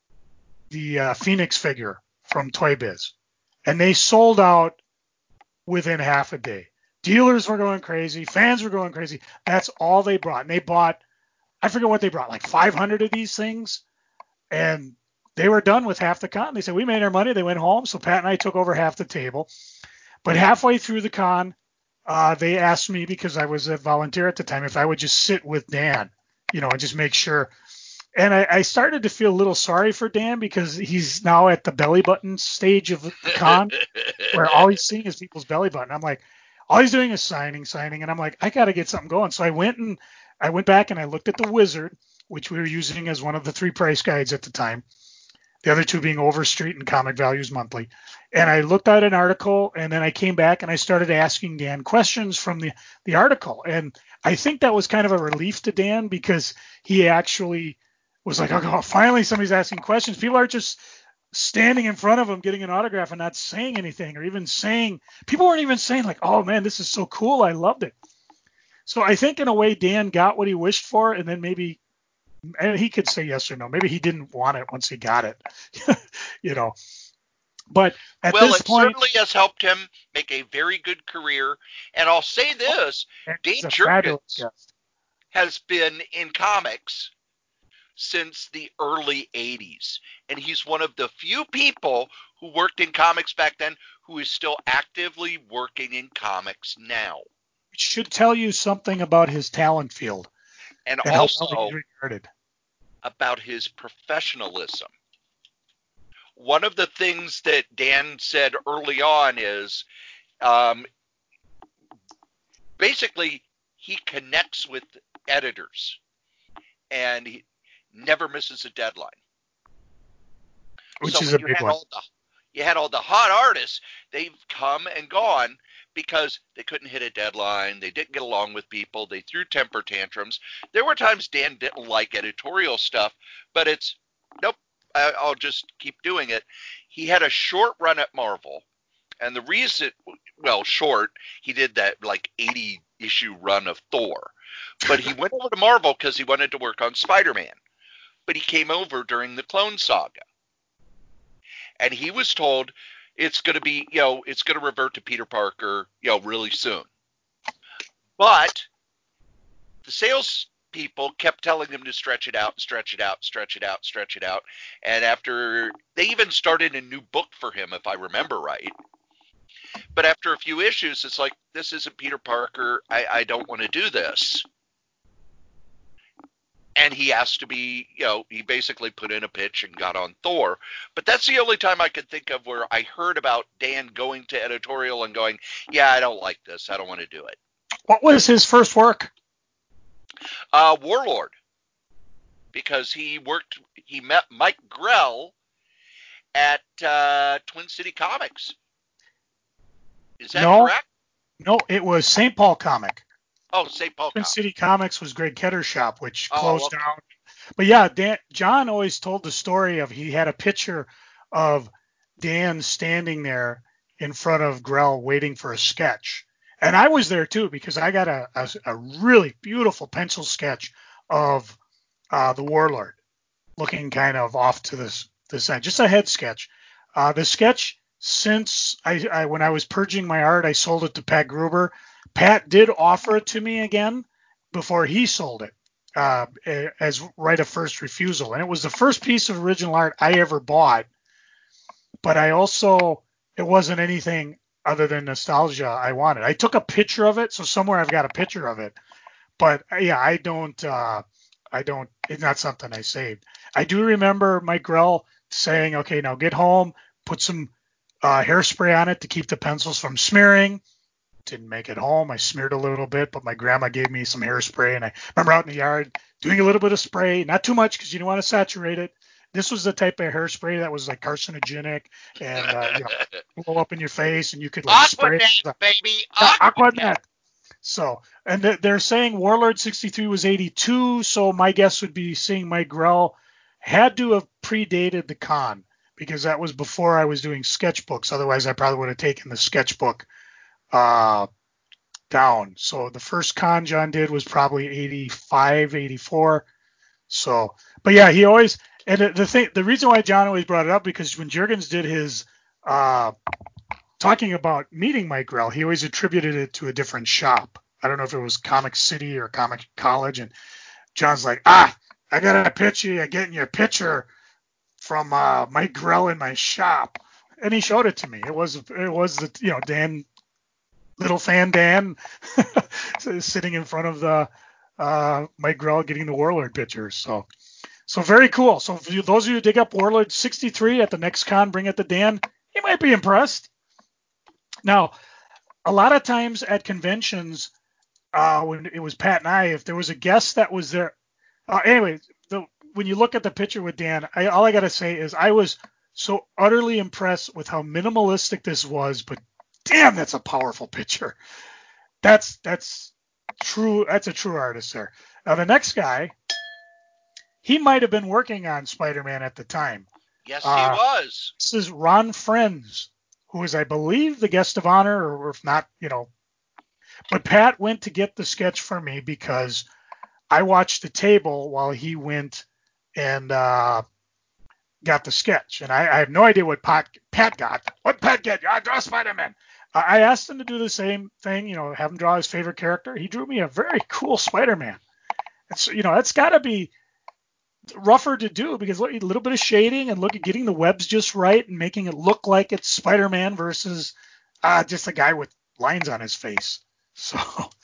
the uh, Phoenix figure from Toy Biz, and they sold out within half a day. Dealers were going crazy, fans were going crazy. That's all they brought, and they bought, I forget what they brought, like five hundred of these things, and they were done with half the con. They said, we made our money. They went home, so Pat and I took over half the table. But halfway through the con, uh, they asked me, because I was a volunteer at the time, if I would just sit with Dan, you know, and just make sure. And I, I started to feel a little sorry for Dan because he's now at the belly button stage of the con where all he's seeing is people's belly button. I'm like, all he's doing is signing, signing. And I'm like, I got to get something going. So I went and I went back and I looked at the Wizard, which we were using as one of the three price guides at the time. The other two being Overstreet and Comic Values Monthly. And I looked at an article, and then I came back and I started asking Dan questions from the, the article. And I think that was kind of a relief to Dan because he actually was like, oh, finally somebody's asking questions. People are just standing in front of him getting an autograph and not saying anything, or even saying, people weren't even saying like, oh man, this is so cool, I loved it. So I think in a way Dan got what he wished for, and then maybe, and he could say yes or no, maybe he didn't want it once he got it, you know. But at well, this it point, certainly has helped him make a very good career. And I'll say this, Dan Jurgens has been in comics since the early eighties. And he's one of the few people who worked in comics back then who is still actively working in comics now. It should tell you something about his talent field. And, and also how he's regarded. About his professionalism. One of the things that Dan said early on is um, basically he connects with editors and he never misses a deadline. which So is when a you big had one. all the you had all the hot artists, they've come and gone because they couldn't hit a deadline, they didn't get along with people, they threw temper tantrums. There were times Dan didn't like editorial stuff, but it's nope, I, I'll just keep doing it. He had a short run at Marvel, and the reason, well, short, he did that like eighty issue run of Thor, but he went over to Marvel because he wanted to work on Spider-Man. But he came over during the Clone Saga, and he was told it's going to be, you know, it's going to revert to Peter Parker, you know, really soon. But the sales people kept telling him to stretch it out, stretch it out, stretch it out, stretch it out. And after they even started a new book for him, if I remember right. But after a few issues, it's like, this isn't Peter Parker. I, I don't want to do this. And he asked to be, you know, he basically put in a pitch and got on Thor. But that's the only time I could think of where I heard about Dan going to editorial and going, yeah, I don't like this. I don't want to do it. What was his first work? Uh, Warlord. Because he worked, he met Mike Grell at uh, Twin City Comics. Is that no, correct? No, it was Saint Paul Comic. Oh, Saint Paul Twin Comics. City Comics was Greg Ketter's shop, which Oh, closed okay. down. But yeah, Dan, John always told the story of he had a picture of Dan standing there in front of Grell waiting for a sketch. And I was there too because I got a, a, a really beautiful pencil sketch of uh, the Warlord looking kind of off to this, the side, just a head sketch. Uh, the sketch, since I, I when I was purging my art, I sold it to Pat Gruber. Pat did offer it to me again before he sold it uh, as right of first refusal. And it was the first piece of original art I ever bought. But I also, it wasn't anything other than nostalgia I wanted. I took a picture of it. So somewhere I've got a picture of it. But yeah, I don't, uh, I don't, it's not something I saved. I do remember Mike Grell saying, okay, now get home, put some uh, hairspray on it to keep the pencils from smearing. Didn't make it home. I smeared a little bit, but my grandma gave me some hairspray, and I remember out in the yard doing a little bit of spray, not too much because you don't want to saturate it. This was the type of hairspray that was like carcinogenic and uh, you know, blow up in your face, and you could like spray it. Aquanet, baby. Yeah, Aquanet. Aquanet. So, and they're saying Warlord sixty-three was eighty-two, so my guess would be seeing Mike Grell had to have predated the con because that was before I was doing sketchbooks. Otherwise, I probably would have taken the sketchbook uh, down. So the first con John did was probably eighty-five, eighty-four. So, but yeah, he always, and the, the thing, the reason why John always brought it up because when Jurgens did his uh, talking about meeting Mike Grell, he always attributed it to a different shop. I don't know if it was Comic City or Comic College. And John's like, ah, I got a picture. I get you a picture from uh, Mike Grell in my shop. And he showed it to me. It was, it was the, you know, Dan, little fan Dan sitting in front of the uh, Mike Grell getting the Warlord pictures. So, so very cool. So for you, those of you who dig up Warlord sixty-three at the next con, bring it to Dan. He might be impressed. Now, a lot of times at conventions, uh, when it was Pat and I, if there was a guest that was there, uh, anyway, the, when you look at the picture with Dan, I, all I got to say is I was so utterly impressed with how minimalistic this was, but damn, that's a powerful picture. That's, that's true. That's a true artist there. Now, the next guy, he might have been working on Spider-Man at the time. Yes, uh, he was. This is Ron Frenz, who is, I believe, the guest of honor, or if not, you know. But Pat went to get the sketch for me because I watched the table while he went and uh, got the sketch. And I, I have no idea what Pat, Pat got. What Pat get? I draw Spider-Man. Uh, I asked him to do the same thing, you know, have him draw his favorite character. He drew me a very cool Spider-Man. It's, you know, that's got to be rougher to do because look, a little bit of shading and look at getting the webs just right and making it look like it's Spider-Man versus uh, just a guy with lines on his face. So,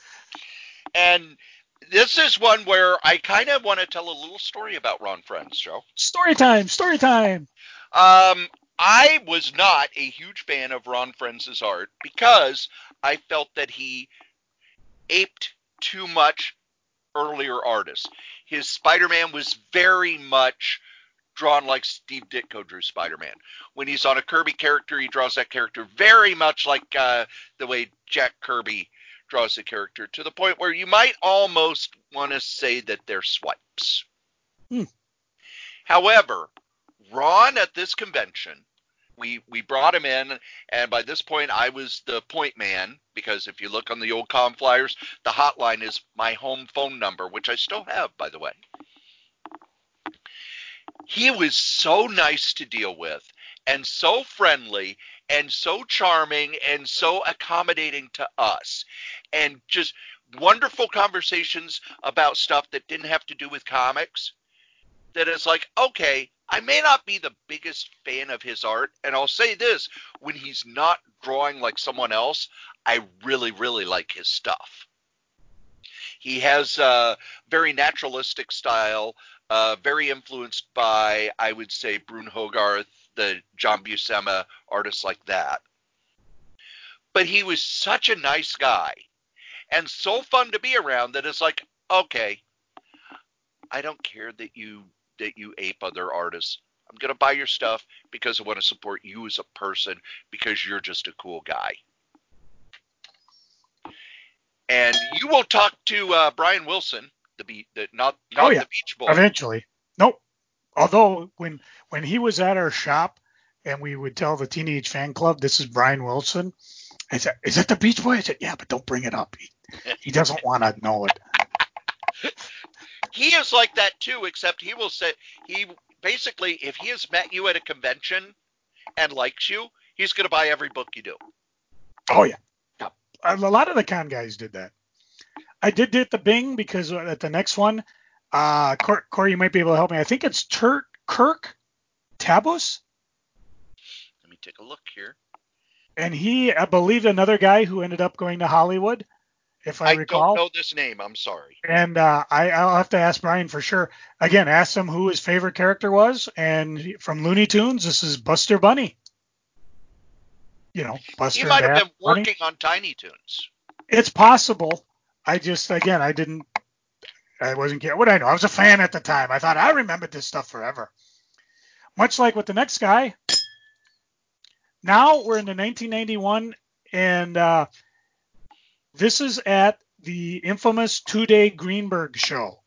and this is one where I kind of want to tell a little story about Ron Frenz, Joe. Story time, story time. Um, I was not a huge fan of Ron Frenz's art because I felt that he aped too much earlier artists. His Spider-Man was very much drawn like Steve Ditko drew Spider-Man. When he's on a Kirby character, he draws that character very much like uh, the way Jack Kirby draws the character, to the point where you might almost want to say that they're swipes. Hmm. However, Ron at this convention, we we brought him in, and by this point I was the point man, because if you look on the old com flyers, the hotline is my home phone number, which I still have, by the way. He was so nice to deal with, and so friendly, and so charming, and so accommodating to us, and just wonderful conversations about stuff that didn't have to do with comics, that it's like, okay, I may not be the biggest fan of his art, and I'll say this, when he's not drawing like someone else, I really, really like his stuff. He has a very naturalistic style, uh, very influenced by, I would say, Brune Hogarth, the John Buscema, artists like that. But he was such a nice guy, and so fun to be around, that it's like, okay, I don't care that you that you ape other artists. I'm going to buy your stuff because I want to support you as a person, because you're just a cool guy. And you will talk to uh, Brian Wilson, the beat, the, not not Oh, yeah. the Beach Boy. Eventually. Nope. Although when when he was at our shop and we would tell the Teenage Fan Club, this is Brian Wilson, I said, is that the Beach Boy? I said, yeah, but don't bring it up. He, he doesn't want to know it. He is like that too, except he will say, he basically, if he has met you at a convention and likes you, he's going to buy every book you do. Oh, yeah. yeah. A lot of the con guys did that. I did it at the Bing because at the next one, uh, Corey, you might be able to help me. I think it's Tur- Kirk Tabus. Let me take a look here. And he, I believe, another guy who ended up going to Hollywood, if I, I recall. I don't know this name. I'm sorry. And uh, I, I'll have to ask Brian for sure. Again, ask him who his favorite character was. And from Looney Tunes, this is Buster Bunny. You know, Buster. He might have been Bunny. working on Tiny Toons. It's possible. I just, again, I didn't, I wasn't care. What I know, I was a fan at the time. I thought I remembered this stuff forever. Much like with the next guy. Now we're in the nineteen ninety-one, and uh, this is at the infamous two-day Greenberg show.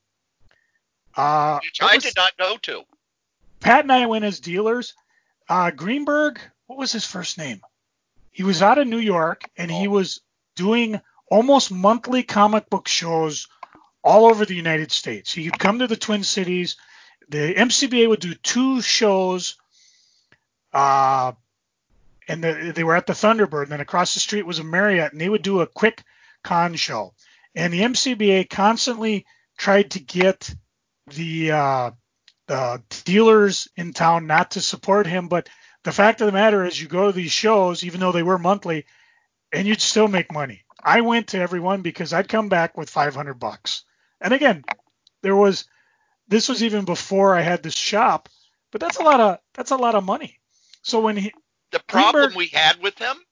Uh, Which I did not go to. Pat and I went as dealers. Uh, Greenberg, what was his first name? He was out of New York, and oh. he was doing almost monthly comic book shows all over the United States. He would come to the Twin Cities. The M C B A would do two shows, uh, and the, they were at the Thunderbird. And then across the street was a Marriott, and they would do a quick con show. And the M C B A constantly tried to get the uh, uh, dealers in town not to support him. But the fact of the matter is, you go to these shows, even though they were monthly, and you'd still make money. I went to every one because I'd come back with five hundred bucks. And again, there was, this was even before I had this shop, but that's a lot of, that's a lot of money. So when he, the problem Greenberg, we had with him,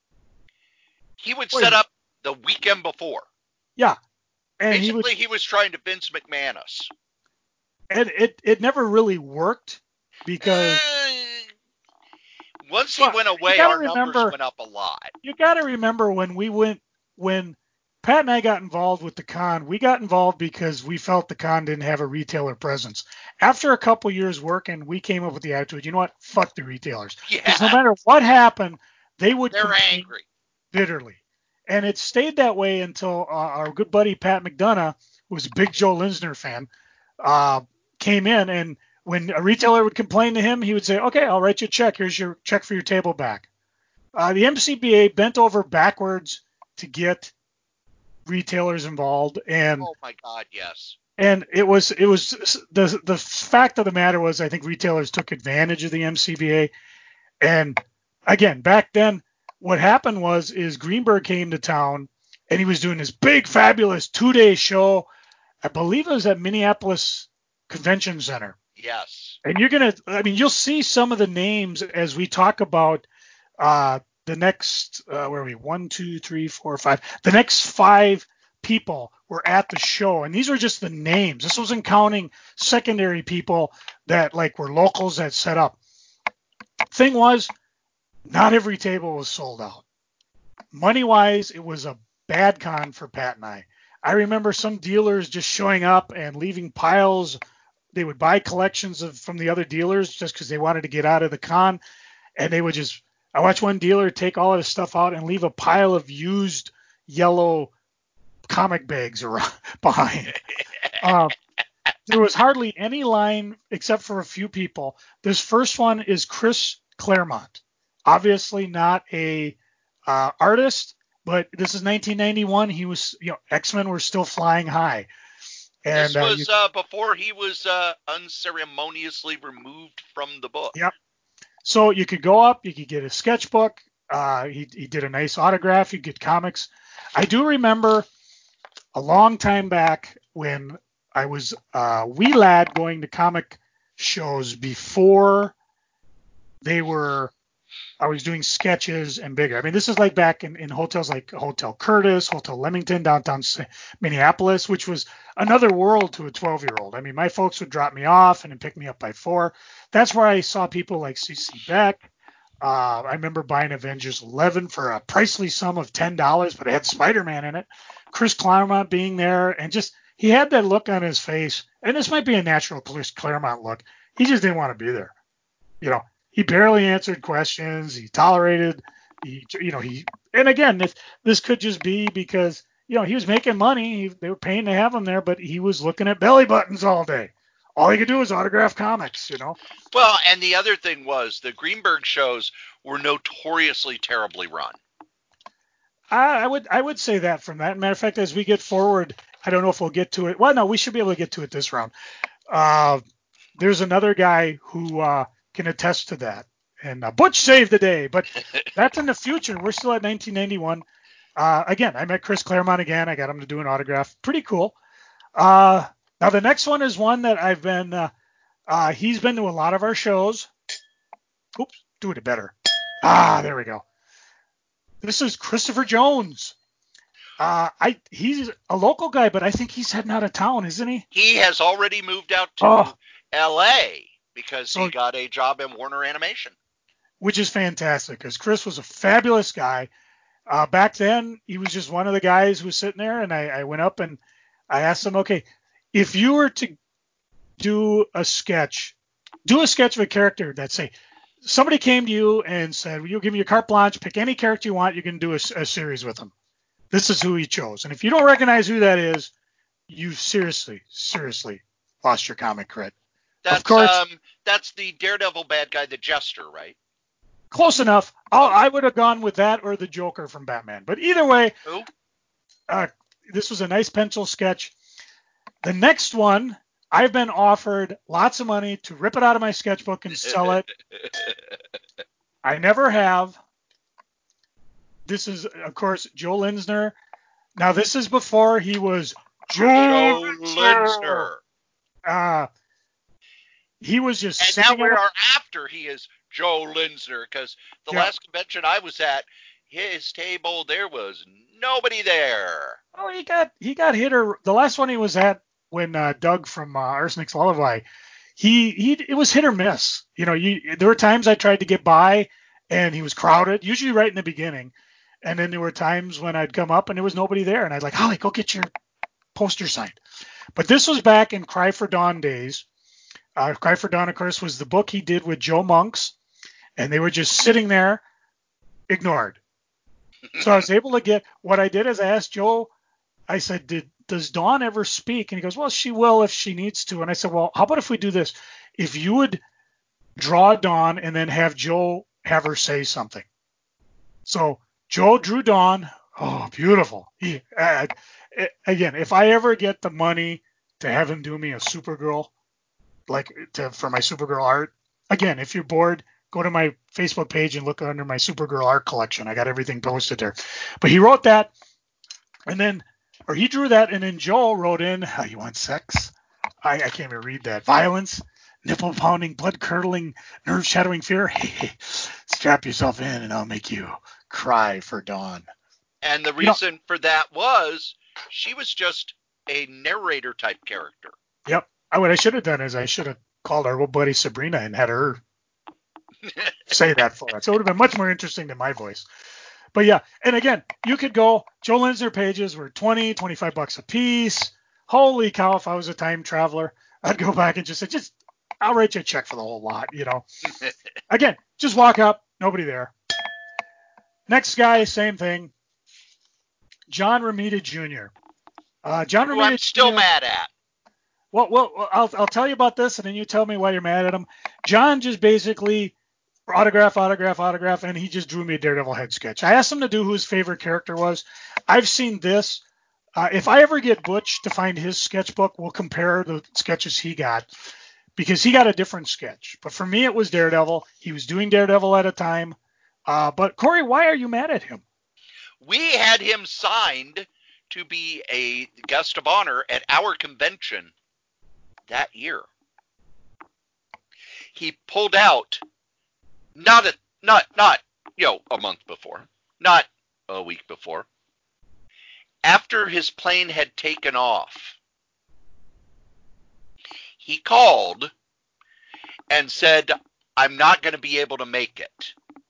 he would wait, set up the weekend before. Yeah. And Basically, he, would, he was trying to Vince McMahon us. And it, it never really worked because uh, once he well, went away, our remember, numbers went up a lot. You got to remember when we went, when Pat and I got involved with the con, we got involved because we felt the con didn't have a retailer presence. After a couple years working, we came up with the attitude, you know what? Fuck the retailers. Because yeah. no matter what happened, they would They're angry. bitterly. And it stayed that way until uh, our good buddy Pat McDonough, who was a big Joe Linsner fan, uh, came in. And when a retailer would complain to him, he would say, okay, I'll write you a check. Here's your check for your table back. Uh, the M C B A bent over backwards to get retailers involved, and oh my God, yes. And it was it was the the fact of the matter was I think retailers took advantage of the M C B A, and again back then what happened was is Greenberg came to town and he was doing this big fabulous two day show. I believe it was at Minneapolis Convention Center. Yes. And you're gonna I mean you'll see some of the names as we talk about. Uh, the next, uh, where are we? One, two, three, four, five. The next five people were at the show, and these were just the names. This wasn't counting secondary people that like were locals that set up. Thing was, not every table was sold out. Money-wise, it was a bad con for Pat and I. I remember some dealers just showing up and leaving piles. They would buy collections of from the other dealers just because they wanted to get out of the con, and they would just. I watched one dealer take all of his stuff out and leave a pile of used yellow comic bags around behind. Uh, there was hardly any line except for a few people. This first one is Chris Claremont, obviously not a uh, artist, but this is nineteen ninety-one. He was, you know, X-Men were still flying high. And, this was uh, you, uh, before he was uh, unceremoniously removed from the book. Yep. So you could go up, you could get a sketchbook. Uh, he, he did a nice autograph. You get comics. I do remember a long time back when I was a wee lad going to comic shows before they were, I was doing sketches and bigger. I mean, this is like back in, in hotels like Hotel Curtis, Hotel Leamington, downtown Minneapolis, which was another world to a twelve-year-old. I mean, my folks would drop me off and then pick me up by four. That's where I saw people like C C Beck. Uh, I remember buying Avengers eleven for a pricely sum of ten dollars, but it had Spider-Man in it. Chris Claremont being there, and just he had that look on his face, and this might be a natural Chris Claremont look. He just didn't want to be there. You know, he barely answered questions. He tolerated, he, you know, he, and again, this, this could just be because, you know, he was making money. He, they were paying to have him there, but he was looking at belly buttons all day. All he could do was autograph comics, you know. Well, and the other thing was the Greenberg shows were notoriously terribly run. I, I would I would say that from that. Matter of fact, as we get forward, I don't know if we'll get to it. Well, no, we should be able to get to it this round. Uh, there's another guy who uh, can attest to that. And uh, Butch saved the day, but that's in the future. We're still at nineteen ninety-one. Uh, again, I met Chris Claremont again. I got him to do an autograph. Pretty cool. Uh, now, the next one is one that I've been, uh, uh, he's been to a lot of our shows. Oops, do it better. Ah, there we go. This is Christopher Jones. Uh, I he's a local guy, but I think he's heading out of town, isn't he? He has already moved out to oh. L A because so, he got a job in Warner Animation. Which is fantastic because Chris was a fabulous guy. Uh, back then, he was just one of the guys who was sitting there, and I, I went up and I asked him, okay, if you were to do a sketch, do a sketch of a character that, say, somebody came to you and said, well, you'll give me your carte blanche, pick any character you want, you can do a, a series with them. This is who he chose. And if you don't recognize who that is, you've seriously, seriously lost your comic cred. That's, of course, um, that's the Daredevil bad guy, the Jester, right? Close enough. I'll, I would have gone with that or the Joker from Batman. But either way, Who? Uh, this was a nice pencil sketch. The next one, I've been offered lots of money to rip it out of my sketchbook and sell it. I never have. This is, of course, Joe Linsner. Now, this is before he was Joe, Joe Linsner. Uh, he was just and sitting now we at, are after he is Joe Linsner, because the yeah. last convention I was at, his table, there was nobody there. Oh, he got he got hit. Or the last one he was at when uh, Doug from uh, Arsenic's Lullaby, he he it was hit or miss. You know, you there were times I tried to get by and he was crowded, usually right in the beginning, and then there were times when I'd come up and there was nobody there, and I'd like, Holly, go get your poster signed. But this was back in Cry for Dawn days. Uh, Cry for Dawn, of course, was the book he did with Joe Monks, and they were just sitting there, ignored. So I was able to get, what I did is I asked Joe, I said, Did, does Dawn ever speak? And he goes, well, she will if she needs to. And I said, well, how about if we do this? If you would draw Dawn and then have Joe have her say something. So Joe drew Dawn. Oh, beautiful. He, uh, again, if I ever get the money to have him do me a Supergirl, like to, for my Supergirl art, again, if you're bored, go to my Facebook page and look under my Supergirl art collection. I got everything posted there. But he wrote that, and then, or he drew that, and then Joel wrote in, oh, you want sex? I, I can't even read that. Violence, nipple pounding, blood curdling, nerve shattering fear. Hey, hey, strap yourself in and I'll make you cry for Dawn. And the reason you know, for that was She was just a narrator type character. Yep. I, what I should have done is I should have called our old buddy Sabrina and had her say that for us. It would have been much more interesting than my voice. But yeah, and again, you could go, Joe Linsner pages were twenty, twenty-five bucks a piece. Holy cow, if I was a time traveler, I'd go back and just say, just, I'll write you a check for the whole lot, you know. Again, just walk up, nobody there. Next guy, same thing. John Romita Junior Uh, John Who Romita I'm still Junior mad at. Well, well, I'll I'll tell you about this, and then you tell me why you're mad at him. John just basically autograph, autograph, autograph, and he just drew me a Daredevil head sketch. I asked him to do who his favorite character was. I've seen this. Uh, if I ever get Butch to find his sketchbook, we'll compare the sketches he got, because he got a different sketch. But for me, it was Daredevil. He was doing Daredevil at a time. Uh, but Corey, why are you mad at him? We had him signed to be a guest of honor at our convention that year. He pulled out not a not not you know a month before, not a week before. After his plane had taken off, he called and said, "I'm not going to be able to make it."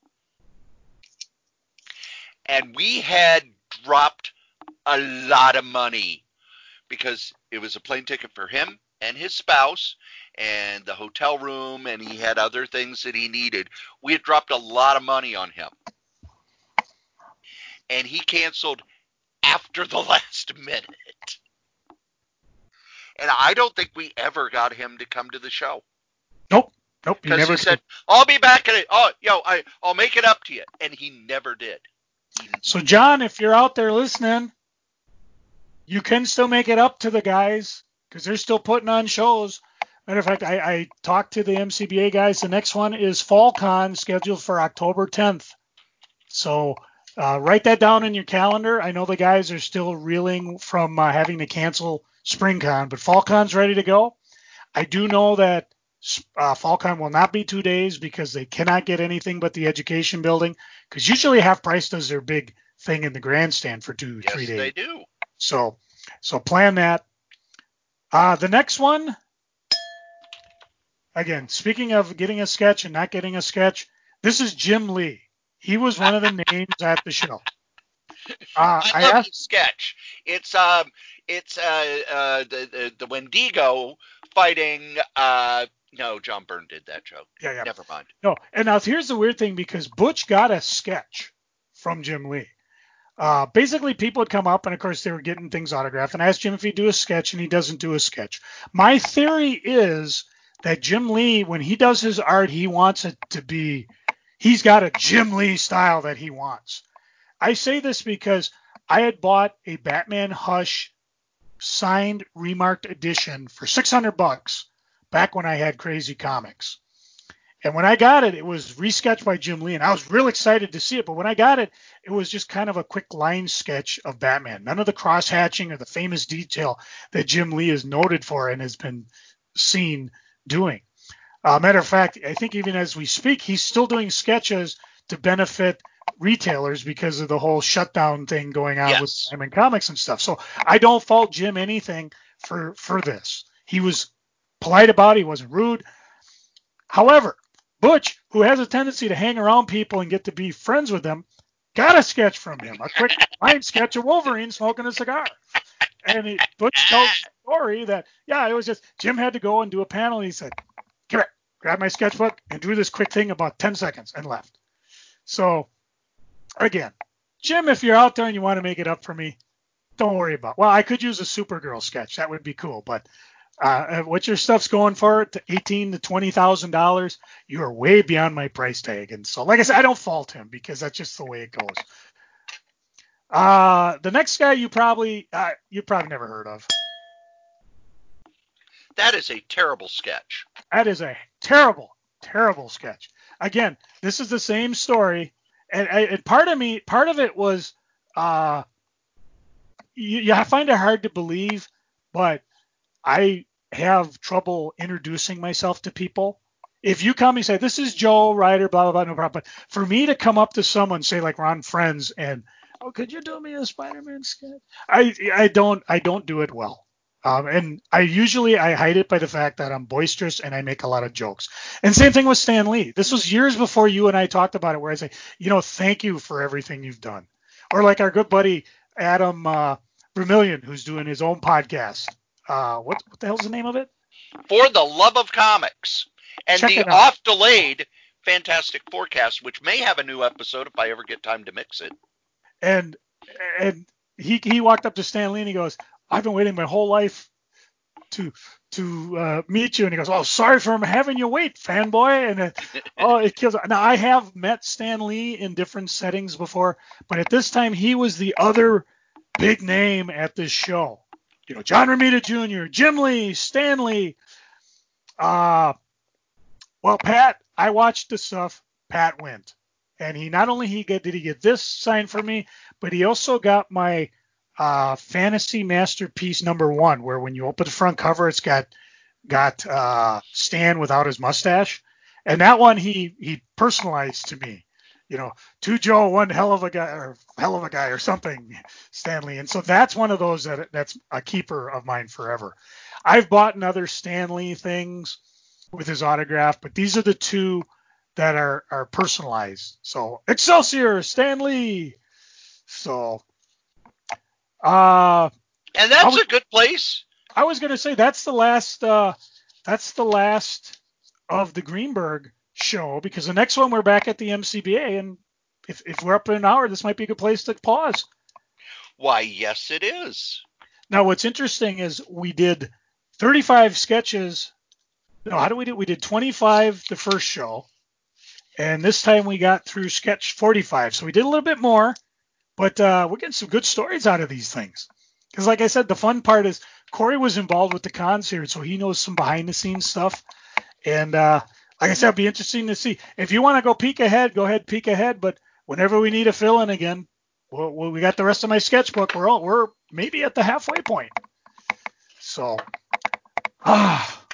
And we had dropped a lot of money because it was a plane ticket for him and his spouse and the hotel room, and he had other things that he needed. We had dropped a lot of money on him. And he canceled after the last minute. And I don't think we ever got him to come to the show. Nope. Nope. He Because never he said, I'll be back at it. Oh, yo, I, I'll make it up to you. And he never did. He so, John, if you're out there listening, you can still make it up to the guys because they're still putting on shows. Matter of fact, I, I talked to the M C B A guys. The next one is FallCon, scheduled for October tenth. So uh, write that down in your calendar. I know the guys are still reeling from uh, having to cancel SpringCon, but FallCon's ready to go. I do know that uh, FallCon will not be two days because they cannot get anything but the education building, because usually Half Price does their big thing in the grandstand for two, yes, three days. They do. So, so plan that. Uh, the next one, again, speaking of getting a sketch and not getting a sketch, this is Jim Lee. He was one of the names at the show. Uh, I, I love asked, the sketch. It's um, it's uh, uh, the, the the Wendigo fighting. Uh, no, John Byrne did that joke. Yeah, yeah. Never mind. No, and now here's the weird thing, because Butch got a sketch from Jim Lee. Uh, basically, people would come up, and of course, they were getting things autographed. And I asked Jim if he'd do a sketch, and he doesn't do a sketch. My theory is that Jim Lee, when he does his art, he wants it to be, he's got a Jim Lee style that he wants. I say this because I had bought a Batman Hush signed remarked edition for six hundred bucks back when I had Crazy Comics. And when I got it, it was resketched by Jim Lee, and I was real excited to see it. But when I got it, it was just kind of a quick line sketch of Batman. None of the cross-hatching or the famous detail that Jim Lee is noted for and has been seen doing. Uh, matter of fact, I think even as we speak, he's still doing sketches to benefit retailers because of the whole shutdown thing going on yes. with Diamond Comics and stuff. So I don't fault Jim anything for, for this. He was polite about it. He wasn't rude. However, Butch, who has a tendency to hang around people and get to be friends with them, got a sketch from him, a quick line sketch of Wolverine smoking a cigar. And he, Butch tells the story that, yeah, it was just Jim had to go and do a panel. And he said, "Come here, grab my sketchbook and do this quick thing about ten seconds," and left. So, again, Jim, if you're out there and you want to make it up for me, don't worry about it. Well, I could use a Supergirl sketch. That would be cool. But uh, what your stuff's going for, to eighteen to twenty thousand dollars, you are way beyond my price tag. And so, like I said, I don't fault him because that's just the way it goes. Uh, the next guy you probably uh, you probably never heard of. That is a terrible sketch. That is a terrible, terrible sketch. Again, this is the same story, and, and part of me, part of it was, uh, you, you find it hard to believe, but I have trouble introducing myself to people. If you come and say, "This is Joe Ryder," blah, blah, blah, no problem. But for me to come up to someone, say like Ron Friends, and Oh, could you do me a Spider-Man sketch? I I don't I don't do it well. Um, and I usually I hide it by the fact that I'm boisterous and I make a lot of jokes. And same thing with Stan Lee. This was years before you and I talked about it, where I say, you know, thank you for everything you've done. Or like our good buddy Adam uh, Vermillion, who's doing his own podcast. Uh, what what the hell's the name of it? For the Love of Comics. And Check the it out. oft-delayed Fantastic Forecast, which may have a new episode if I ever get time to mix it. And and he he walked up to Stan Lee and he goes, I've been waiting my whole life to to uh, meet you. And he goes, oh, sorry for having you wait, fanboy. And uh, oh, it kills. Now I have met Stan Lee in different settings before, but at this time he was the other big name at this show. You know, John Romita Junior, Jim Lee, Stan Lee. Uh, well, Pat, I watched the stuff. Pat went. And he not only he get did he get this signed for me, but he also got my uh, Fantasy Masterpiece number one, where when you open the front cover, it's got got uh, Stan without his mustache, and that one he he personalized to me. You know, to Joe, one hell of a guy, or hell of a guy, or something, Stanley. And so that's one of those that that's a keeper of mine forever. I've bought other Stanley things with his autograph, but these are the two that are, are personalized. So Excelsior, Stan Lee. So, uh, And that's was, a good place. I was going to say that's the last, uh, that's the last of the Greenberg show, because the next one we're back at the M C B A, and if, if we're up in an hour, this might be a good place to pause. Why, yes, it is. Now, what's interesting is we did thirty-five sketches. No, how do we do? We did twenty-five the first show. And this time we got through sketch forty-five. So we did a little bit more, but uh, we're getting some good stories out of these things. Because like I said, the fun part is Corey was involved with the cons here, so he knows some behind the scenes stuff. And uh, like I said, it'll be interesting to see. If you want to go peek ahead, go ahead, peek ahead. But whenever we need a fill-in again, well, well, we got the rest of my sketchbook. We're all, we're maybe at the halfway point. So, ah.